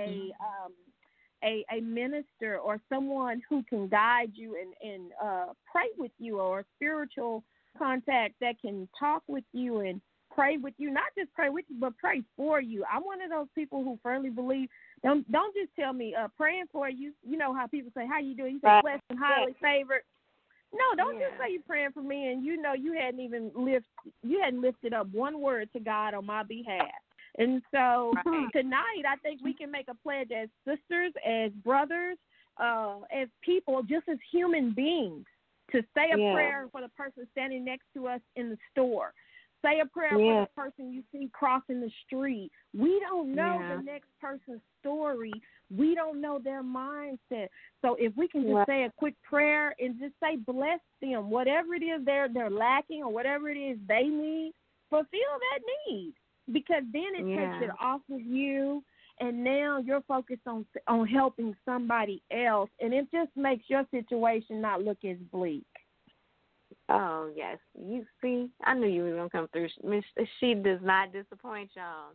a minister or someone who can guide you and pray with you, or a spiritual contact that can talk with you and pray with you. Not just pray with you, but pray for you. I'm one of those people who firmly believe, don't just tell me praying for you. You know how people say, how you doing? You say blessed and highly favored. No, don't just say you're praying for me and you know you hadn't lifted up one word to God on my behalf. And so tonight, I think we can make a pledge as sisters, as brothers, as people, just as human beings, to say a prayer for the person standing next to us in the store. Say a prayer for the person you see crossing the street. We don't know the next person's story. We don't know their mindset. So if we can just say a quick prayer and just say, bless them, whatever it is they're lacking or whatever it is they need, fulfill that need. Because then it takes it off of you, and now you're focused on helping somebody else, and it just makes your situation not look as bleak. Oh, yes. You see, I knew you were going to come through. She does not disappoint y'all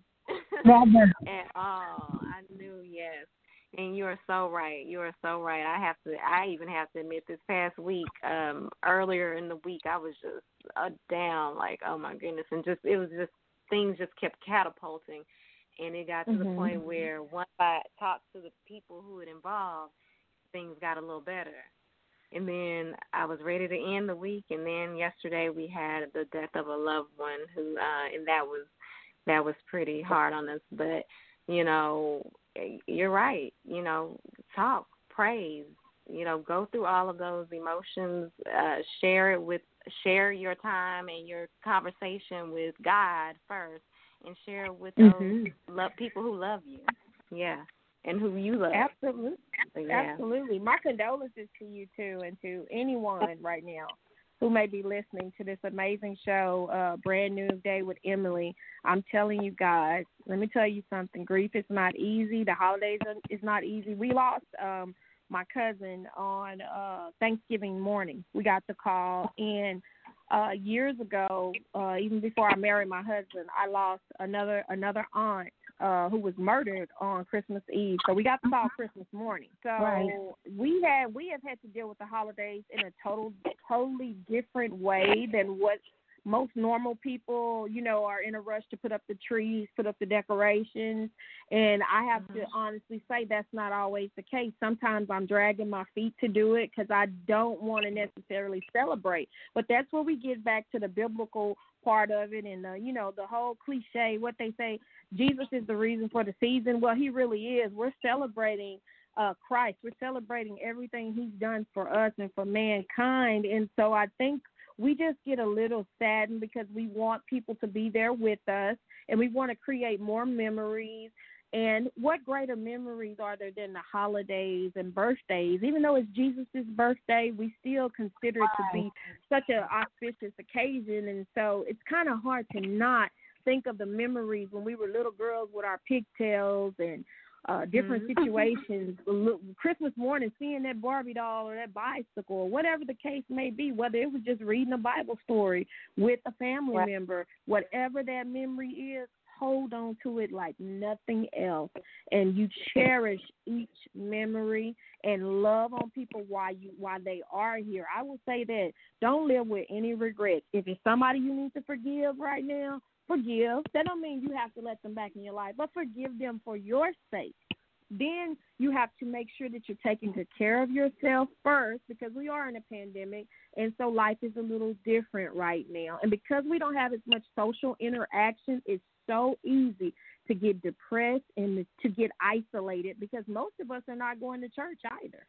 at all. I knew, yes. And you are so right. You are so right. I even have to admit, this past week, earlier in the week, I was just down, like, oh, my goodness. And things just kept catapulting, and it got to the point where once I talked to the people who had involved, things got a little better. And then I was ready to end the week, and then yesterday we had the death of a loved one who, and that was pretty hard on us. But, you know, you're right. You know, talk, praise, you know, go through all of those emotions, share your time and your conversation with God first, and share it with those people who love you. Yeah. And who you love. Absolutely. Absolutely. My condolences to you, too, and to anyone right now who may be listening to this amazing show, Brand New Day with Emily. I'm telling you guys, let me tell you something. Grief is not easy. The holidays is not easy. We lost my cousin on Thanksgiving morning. We got the call, and years ago, even before I married my husband, I lost another aunt who was murdered on Christmas Eve. So we got the call Christmas morning. So we have had to deal with the holidays in a totally different way than what most normal people, you know, are in a rush to put up the trees, put up the decorations. And I have to honestly say that's not always the case. Sometimes I'm dragging my feet to do it because I don't want to necessarily celebrate. But that's where we get back to the biblical part of it, and, you know, the whole cliche, what they say, Jesus is the reason for the season. Well, he really is. We're celebrating Christ. We're celebrating everything he's done for us and for mankind. And so I think we just get a little saddened because we want people to be there with us, and we want to create more memories. And what greater memories are there than the holidays and birthdays? Even though it's Jesus' birthday, we still consider it to be such an auspicious occasion. And so it's kind of hard to not think of the memories when we were little girls with our pigtails and different situations. Christmas morning, seeing that Barbie doll or that bicycle or whatever the case may be, whether it was just reading a Bible story with a family member, whatever that memory is, hold on to it like nothing else. And you cherish each memory and love on people while they are here. I will say that don't live with any regrets. If it's somebody you need to forgive right now, forgive. That don't mean you have to let them back in your life, but forgive them for your sake. Then you have to make sure that you're taking good care of yourself first, because we are in a pandemic, and so life is a little different right now. And because we don't have as much social interaction, it's so easy to get depressed and to get isolated, because most of us are not going to church either.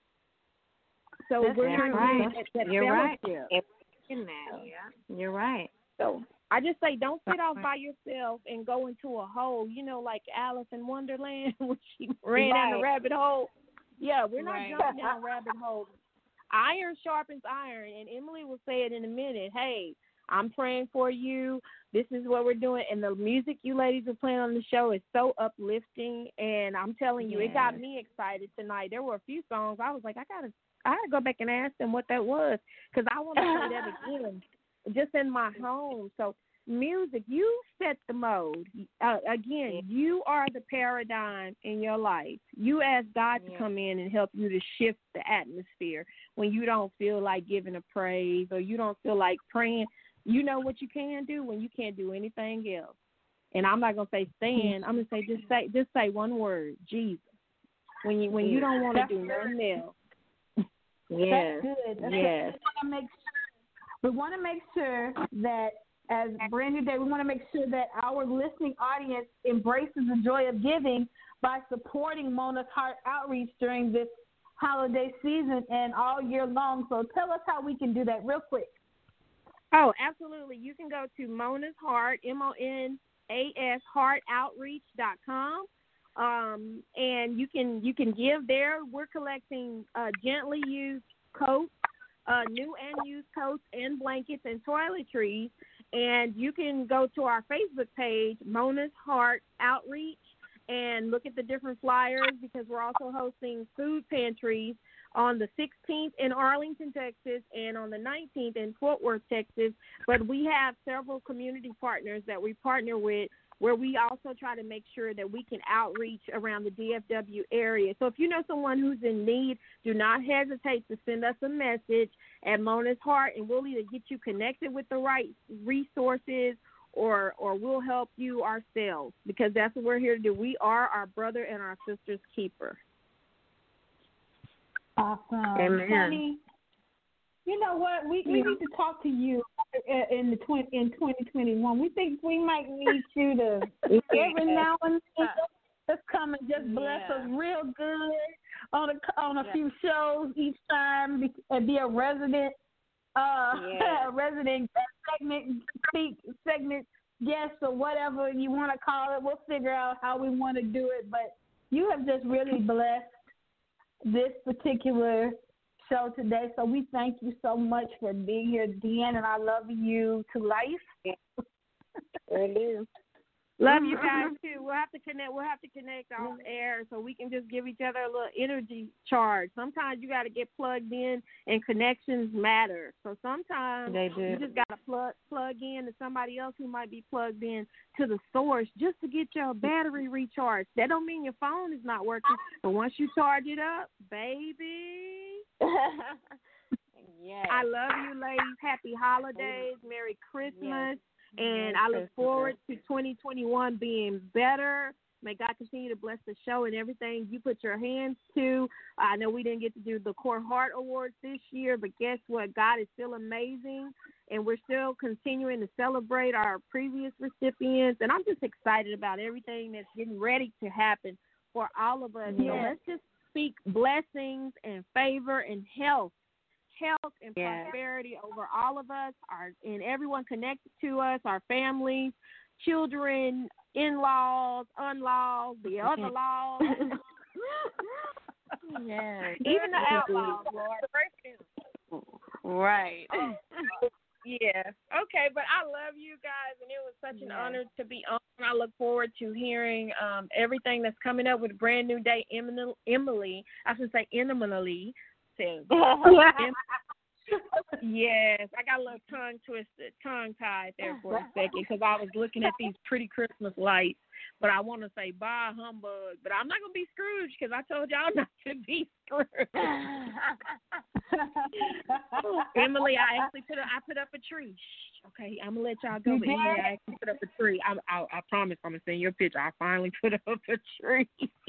So we're not getting that fellowship. You're right. So I just say don't sit off by yourself and go into a hole, like Alice in Wonderland when she ran down the rabbit hole. Yeah, we're not jumping down rabbit holes. Iron sharpens iron, and Emily will say it in a minute. Hey, I'm praying for you. This is what we're doing. And the music you ladies are playing on the show is so uplifting, and I'm telling you, it got me excited tonight. There were a few songs I was like, I gotta go back and ask them what that was, because I want to play that again. Just in my home. So music, you set the mode. Again, you are the paradigm in your life. You ask God to come in and help you to shift the atmosphere when you don't feel like giving a praise or you don't feel like praying. You know what you can do when you can't do anything else. And I'm not gonna say stand. I'm gonna say just say one word, Jesus. When you don't want to do nothing else. Yes. That's good. Yes. We want to make sure that as Brand New Day, we want to make sure that our listening audience embraces the joy of giving by supporting Mona's Heart Outreach during this holiday season and all year long. So tell us how we can do that real quick. Oh, absolutely. You can go to Mona's Heart, MONAS, heartoutreach.com. And you can give there. We're collecting gently used coats, new and used coats and blankets and toiletries. And you can go to our Facebook page, Mona's Heart Outreach, and look at the different flyers, because we're also hosting food pantries on the 16th in Arlington, Texas, and on the 19th in Fort Worth, Texas. But we have several community partners that we partner with, where we also try to make sure that we can outreach around the DFW area. So if you know someone who's in need, do not hesitate to send us a message at Mona's Heart, and we'll either get you connected with the right resources or we'll help you ourselves, because that's what we're here to do. We are our brother and our sister's keeper. Awesome. Amen. Honey, you know what? We need to talk to you in 2021. We think we might need you to every now and then just come and just bless us real good on a few shows each time, and be a resident a resident segment guest or whatever you want to call it. We'll figure out how we want to do it, but you have just really blessed this particular show today. So we thank you so much for being here, Deanne, and I love you to life. I do. Love you guys too. We'll have to connect off air so we can just give each other a little energy charge. Sometimes you got to get plugged in, and connections matter. So sometimes you just got to plug in to somebody else who might be plugged in to the source just to get your battery recharged. That don't mean your phone is not working, but once you charge it up, baby. Yes. I love you, ladies. Happy holidays. Merry Christmas. Yes. And I look forward to 2021 being better. May God continue to bless the show and everything you put your hands to. I know we didn't get to do the Core Heart Awards this year, but guess what? God is still amazing, and we're still continuing to celebrate our previous recipients. And I'm just excited about everything that's getting ready to happen for all of us. Yes. So let's just speak blessings and favor and health and prosperity over all of us, and everyone connected to us, our families, children, in-laws, unlaws, the other laws. Yes. Even the outlaws, Lord. Right. Yeah. Okay, but I love you guys, and it was such an honor to be on. I look forward to hearing everything that's coming up with Brand New Day. Emily, I should say Emily said. Yes, I got a little tongue-tied there for a second because I was looking at these pretty Christmas lights, but I want to say bye humbug, but I'm not going to be Scrooge because I told y'all not to be Scrooge. Emily, I put up a tree. Okay, I'm going to let y'all go, but Emily, I actually put up a tree. I promise I'm going to send you a picture. I finally put up a tree.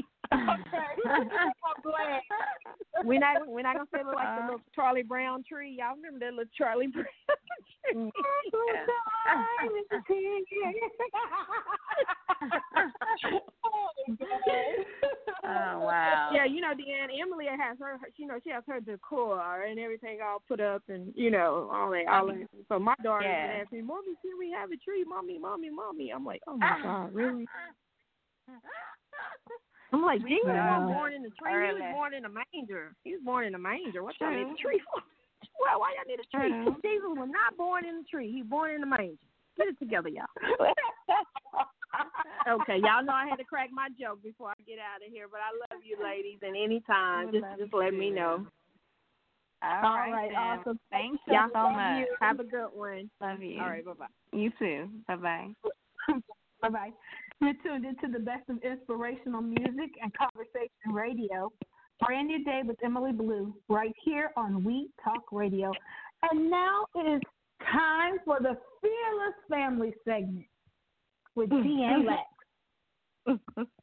We're not gonna say it like the little Charlie Brown tree. Y'all remember that little Charlie Brown tree? Oh wow! Yeah, Deanne, Emily has her. She has her decor and everything all put up, and all that. So my daughter asked me, "Mommy, can we have a tree? Mommy." I'm like, oh my God, really? I'm like, Jesus wasn't born in the tree. He was born in a manger. He was born in a manger. What y'all need a tree for? Well, why y'all need a tree? Jesus was not born in the tree. He was born in a manger. Get it together, y'all. Okay, y'all know I had to crack my joke before I get out of here, but I love you ladies, and anytime, just let me know. All right, awesome. Thanks y'all so much. You. Have a good one. Love you. All right, bye-bye. You too. Bye-bye. Bye-bye. You're tuned into the best of inspirational music and conversation radio. Brand New Day with Emily Blue, right here on We Talk Radio. And now it is time for the Fearless Family segment with Deanne Lex.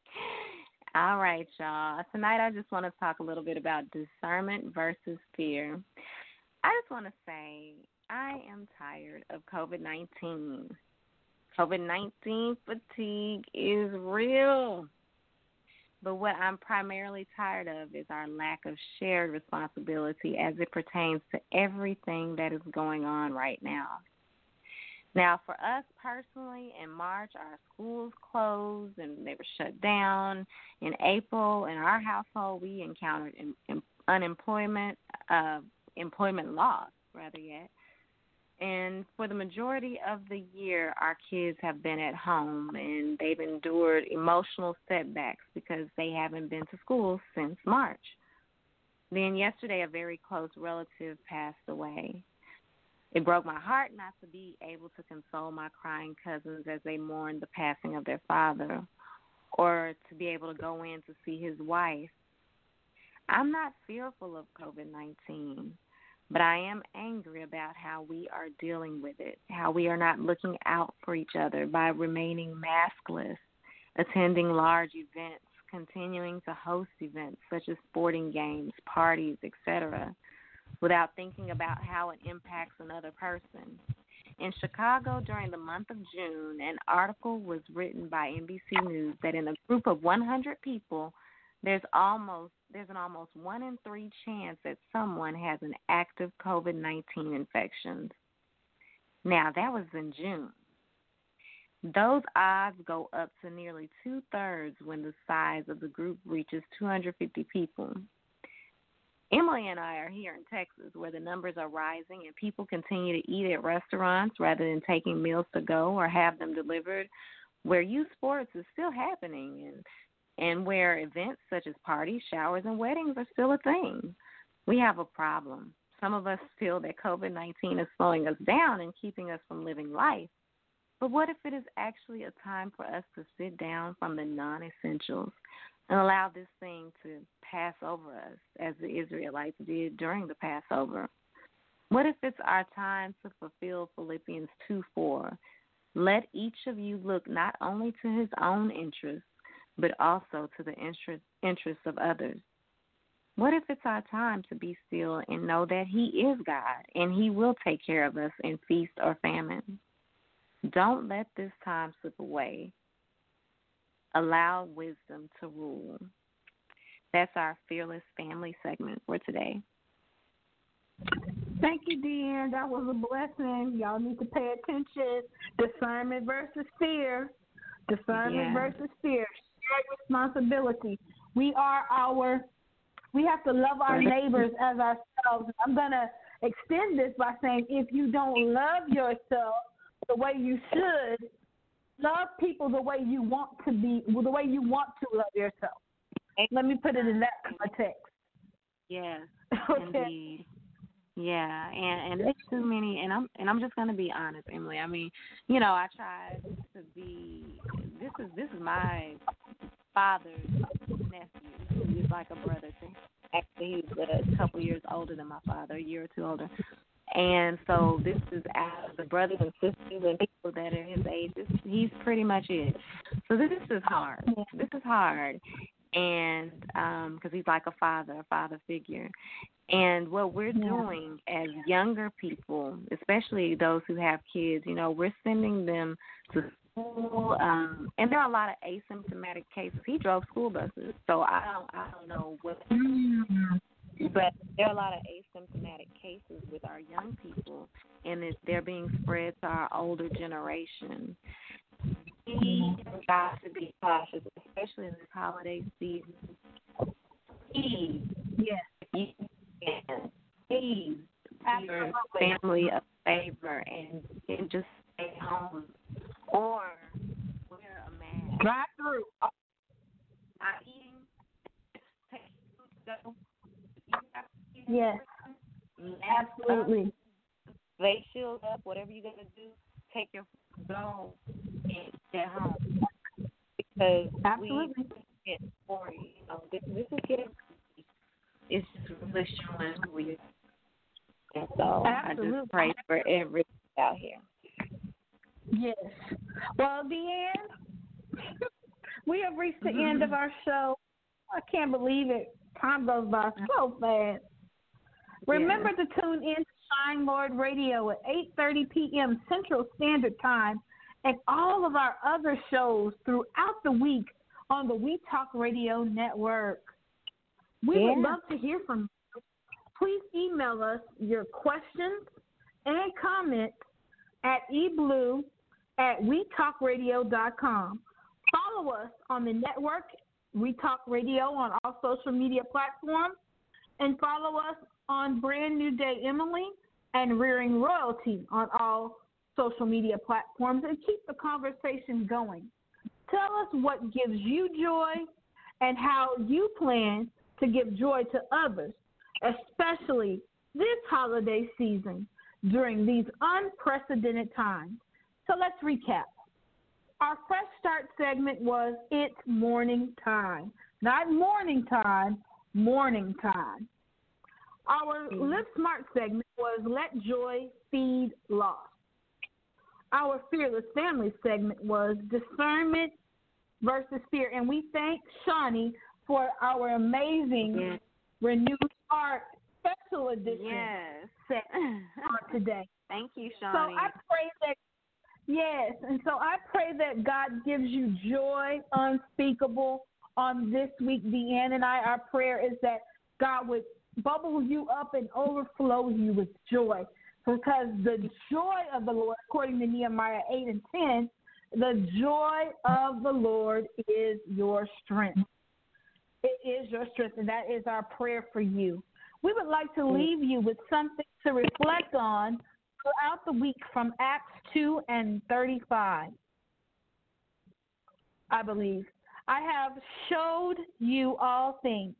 All right, y'all. Tonight I just want to talk a little bit about discernment versus fear. I just want to say I am tired of COVID-19. COVID-19 fatigue is real. But what I'm primarily tired of is our lack of shared responsibility as it pertains to everything that is going on right now. Now, for us personally, in March, our schools closed and they were shut down. In April, in our household, we encountered employment loss, rather yet. And for the majority of the year, our kids have been at home, and they've endured emotional setbacks because they haven't been to school since March. Then yesterday, a very close relative passed away. It broke my heart not to be able to console my crying cousins as they mourned the passing of their father, or to be able to go in to see his wife. I'm not fearful of COVID-19. But I am angry about how we are dealing with it, how we are not looking out for each other by remaining maskless, attending large events, continuing to host events such as sporting games, parties, etc., without thinking about how it impacts another person. In Chicago during the month of June, an article was written by NBC News that in a group of 100 people, there's an almost 1 in 3 chance that someone has an active COVID-19 infection. Now, that was in June. Those odds go up to nearly 2/3 when the size of the group reaches 250 people. Emily and I are here in Texas where the numbers are rising and people continue to eat at restaurants rather than taking meals to go or have them delivered, where youth sports is still happening and where events such as parties, showers, and weddings are still a thing. We have a problem. Some of us feel that COVID-19 is slowing us down and keeping us from living life. But what if it is actually a time for us to sit down from the non-essentials and allow this thing to pass over us as the Israelites did during the Passover? What if it's our time to fulfill Philippians 2:4? Let each of you look not only to his own interests, but also to the interests of others. What if it's our time to be still and know that he is God and he will take care of us in feast or famine? Don't let this time slip away. Allow wisdom to rule. That's our Fearless Family segment for today. Thank you, Deanne. That was a blessing. Y'all need to pay attention. Discernment versus fear. Discernment versus fear. Shared responsibility. We have to love our neighbors as ourselves. I'm gonna extend this by saying, if you don't love yourself the way you should, love people the way you want to love yourself. Let me put it in that context. Yes, Okay. indeed. Yeah, and there's too many, and I'm just gonna be honest, Emily. I mean, I try to be. This is my father's nephew, who is like a brother to him. Actually, he's a couple years older than my father, a year or two older. And so this is out of the brothers and sisters and people that are his age. He's pretty much it. So this is hard. This is hard, and because he's like a father figure. And what we're doing as younger people, especially those who have kids, we're sending them to school, and there are a lot of asymptomatic cases. He drove school buses, so I don't know what, but there are a lot of asymptomatic cases with our young people, and they're being spread to our older generation. We got to be cautious, especially in this holiday season. Please your family a favor and just stay home or wear a mask. Drive through. Not eating. Take food to go. Yes. Absolutely. Face shield up. Whatever you're gonna do, take your food to go and stay home because we get for this is getting. It's just really showing who we are. And so I just pray for everyone out here. Yes. Well, Deanne, we have reached the end of our show. I can't believe it. Time goes by so fast. Remember to tune in to Shine Lord Radio at 8:30 p.m. Central Standard Time and all of our other shows throughout the week on the We Talk Radio Network. We would love to hear from you. Please email us your questions and comments at eblue@wetalkradio.com. Follow us on the network, We Talk Radio, on all social media platforms, and follow us on Brand New Day Emily and Rearing Royalty on all social media platforms, and keep the conversation going. Tell us what gives you joy and how you plan to give joy to others, especially this holiday season during these unprecedented times. So let's recap. Our Fresh Start segment was It's Morning Time. Not morning time, morning time. Our Live Smart segment was Let Joy Feed Loss. Our Fearless Family segment was Discernment versus Fear. And we thank Shawnee for our amazing Renewed Heart special edition set on today. Thank you, Shawnee. So I pray that God gives you joy unspeakable on this week, Deanne and I. Our prayer is that God would bubble you up and overflow you with joy, because the joy of the Lord, according to Nehemiah 8:10, the joy of the Lord is your strength. It is your strength, and that is our prayer for you. We would like to leave you with something to reflect on throughout the week from Acts 2:35. I believe. I have showed you all things,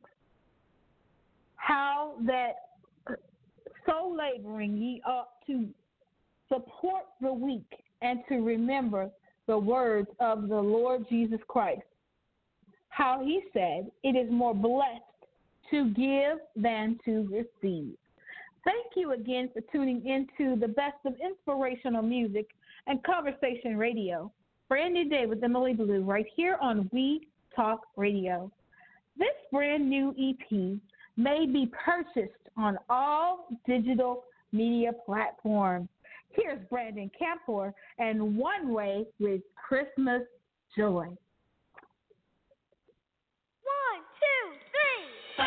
how that so laboring ye ought to support the weak and to remember the words of the Lord Jesus Christ. How he said, it is more blessed to give than to receive. Thank you again for tuning into the best of inspirational music and conversation radio. Brand New Day with Emily Blue right here on We Talk Radio. This brand new EP may be purchased on all digital media platforms. Here's Brandon Camphor and One Way with Christmas Joy. 1, 2,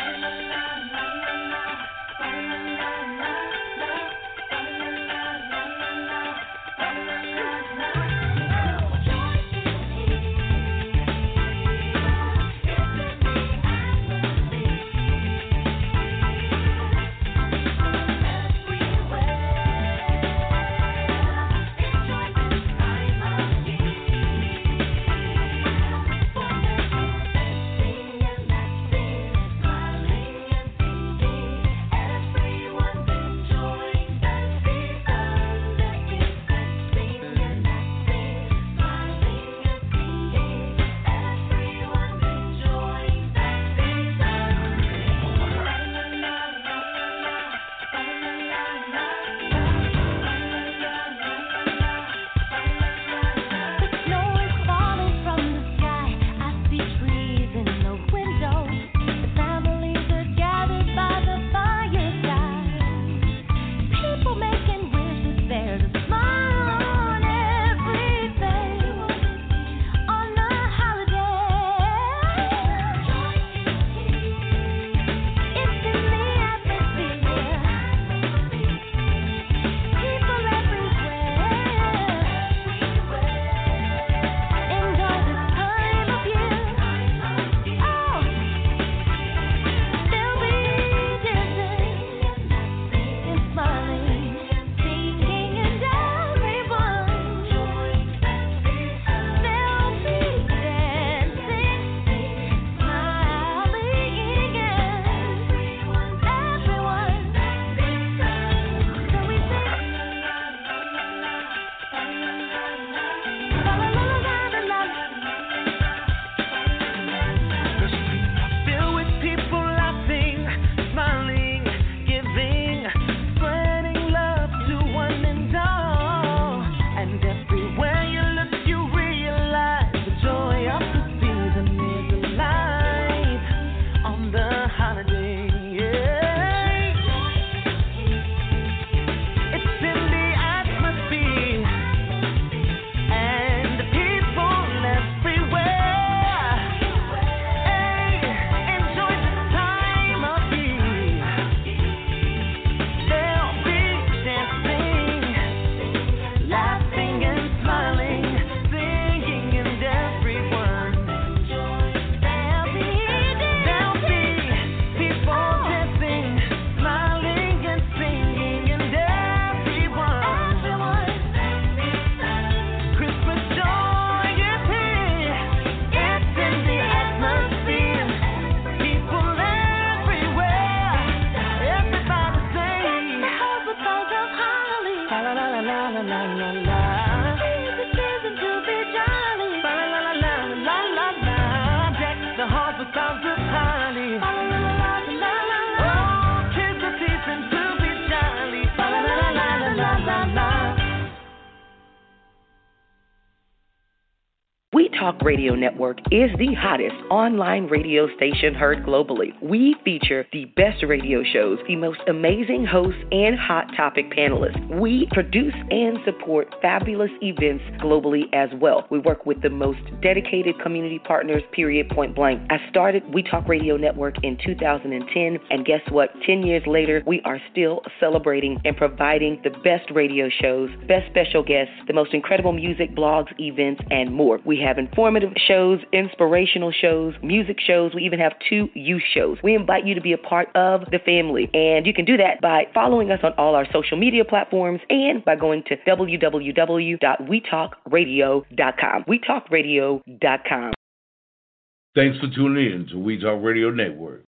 3. for sounds of honey. Oh, kids are teasing to be jolly. La la la la la la la la. We Talk Radio Network is the hottest online radio station heard globally. We feature the best radio shows, the most amazing hosts, and hot topic panelists. We produce and support fabulous events globally as well. We work with the most dedicated community partners, period, point blank. I started We Talk Radio Network in 2010, and guess what? 10 years later, we are still celebrating and providing the best radio shows, best special guests, the most incredible music, blogs, events, and more. We have informative shows, inspirational shows, music shows. We even have 2 youth shows. We invite you to be a part of the family, and you can do that by following us on all our social media platforms and by going to www.wetalkradio.com. wetalkradio.com. Thanks for tuning in to We Talk Radio Network.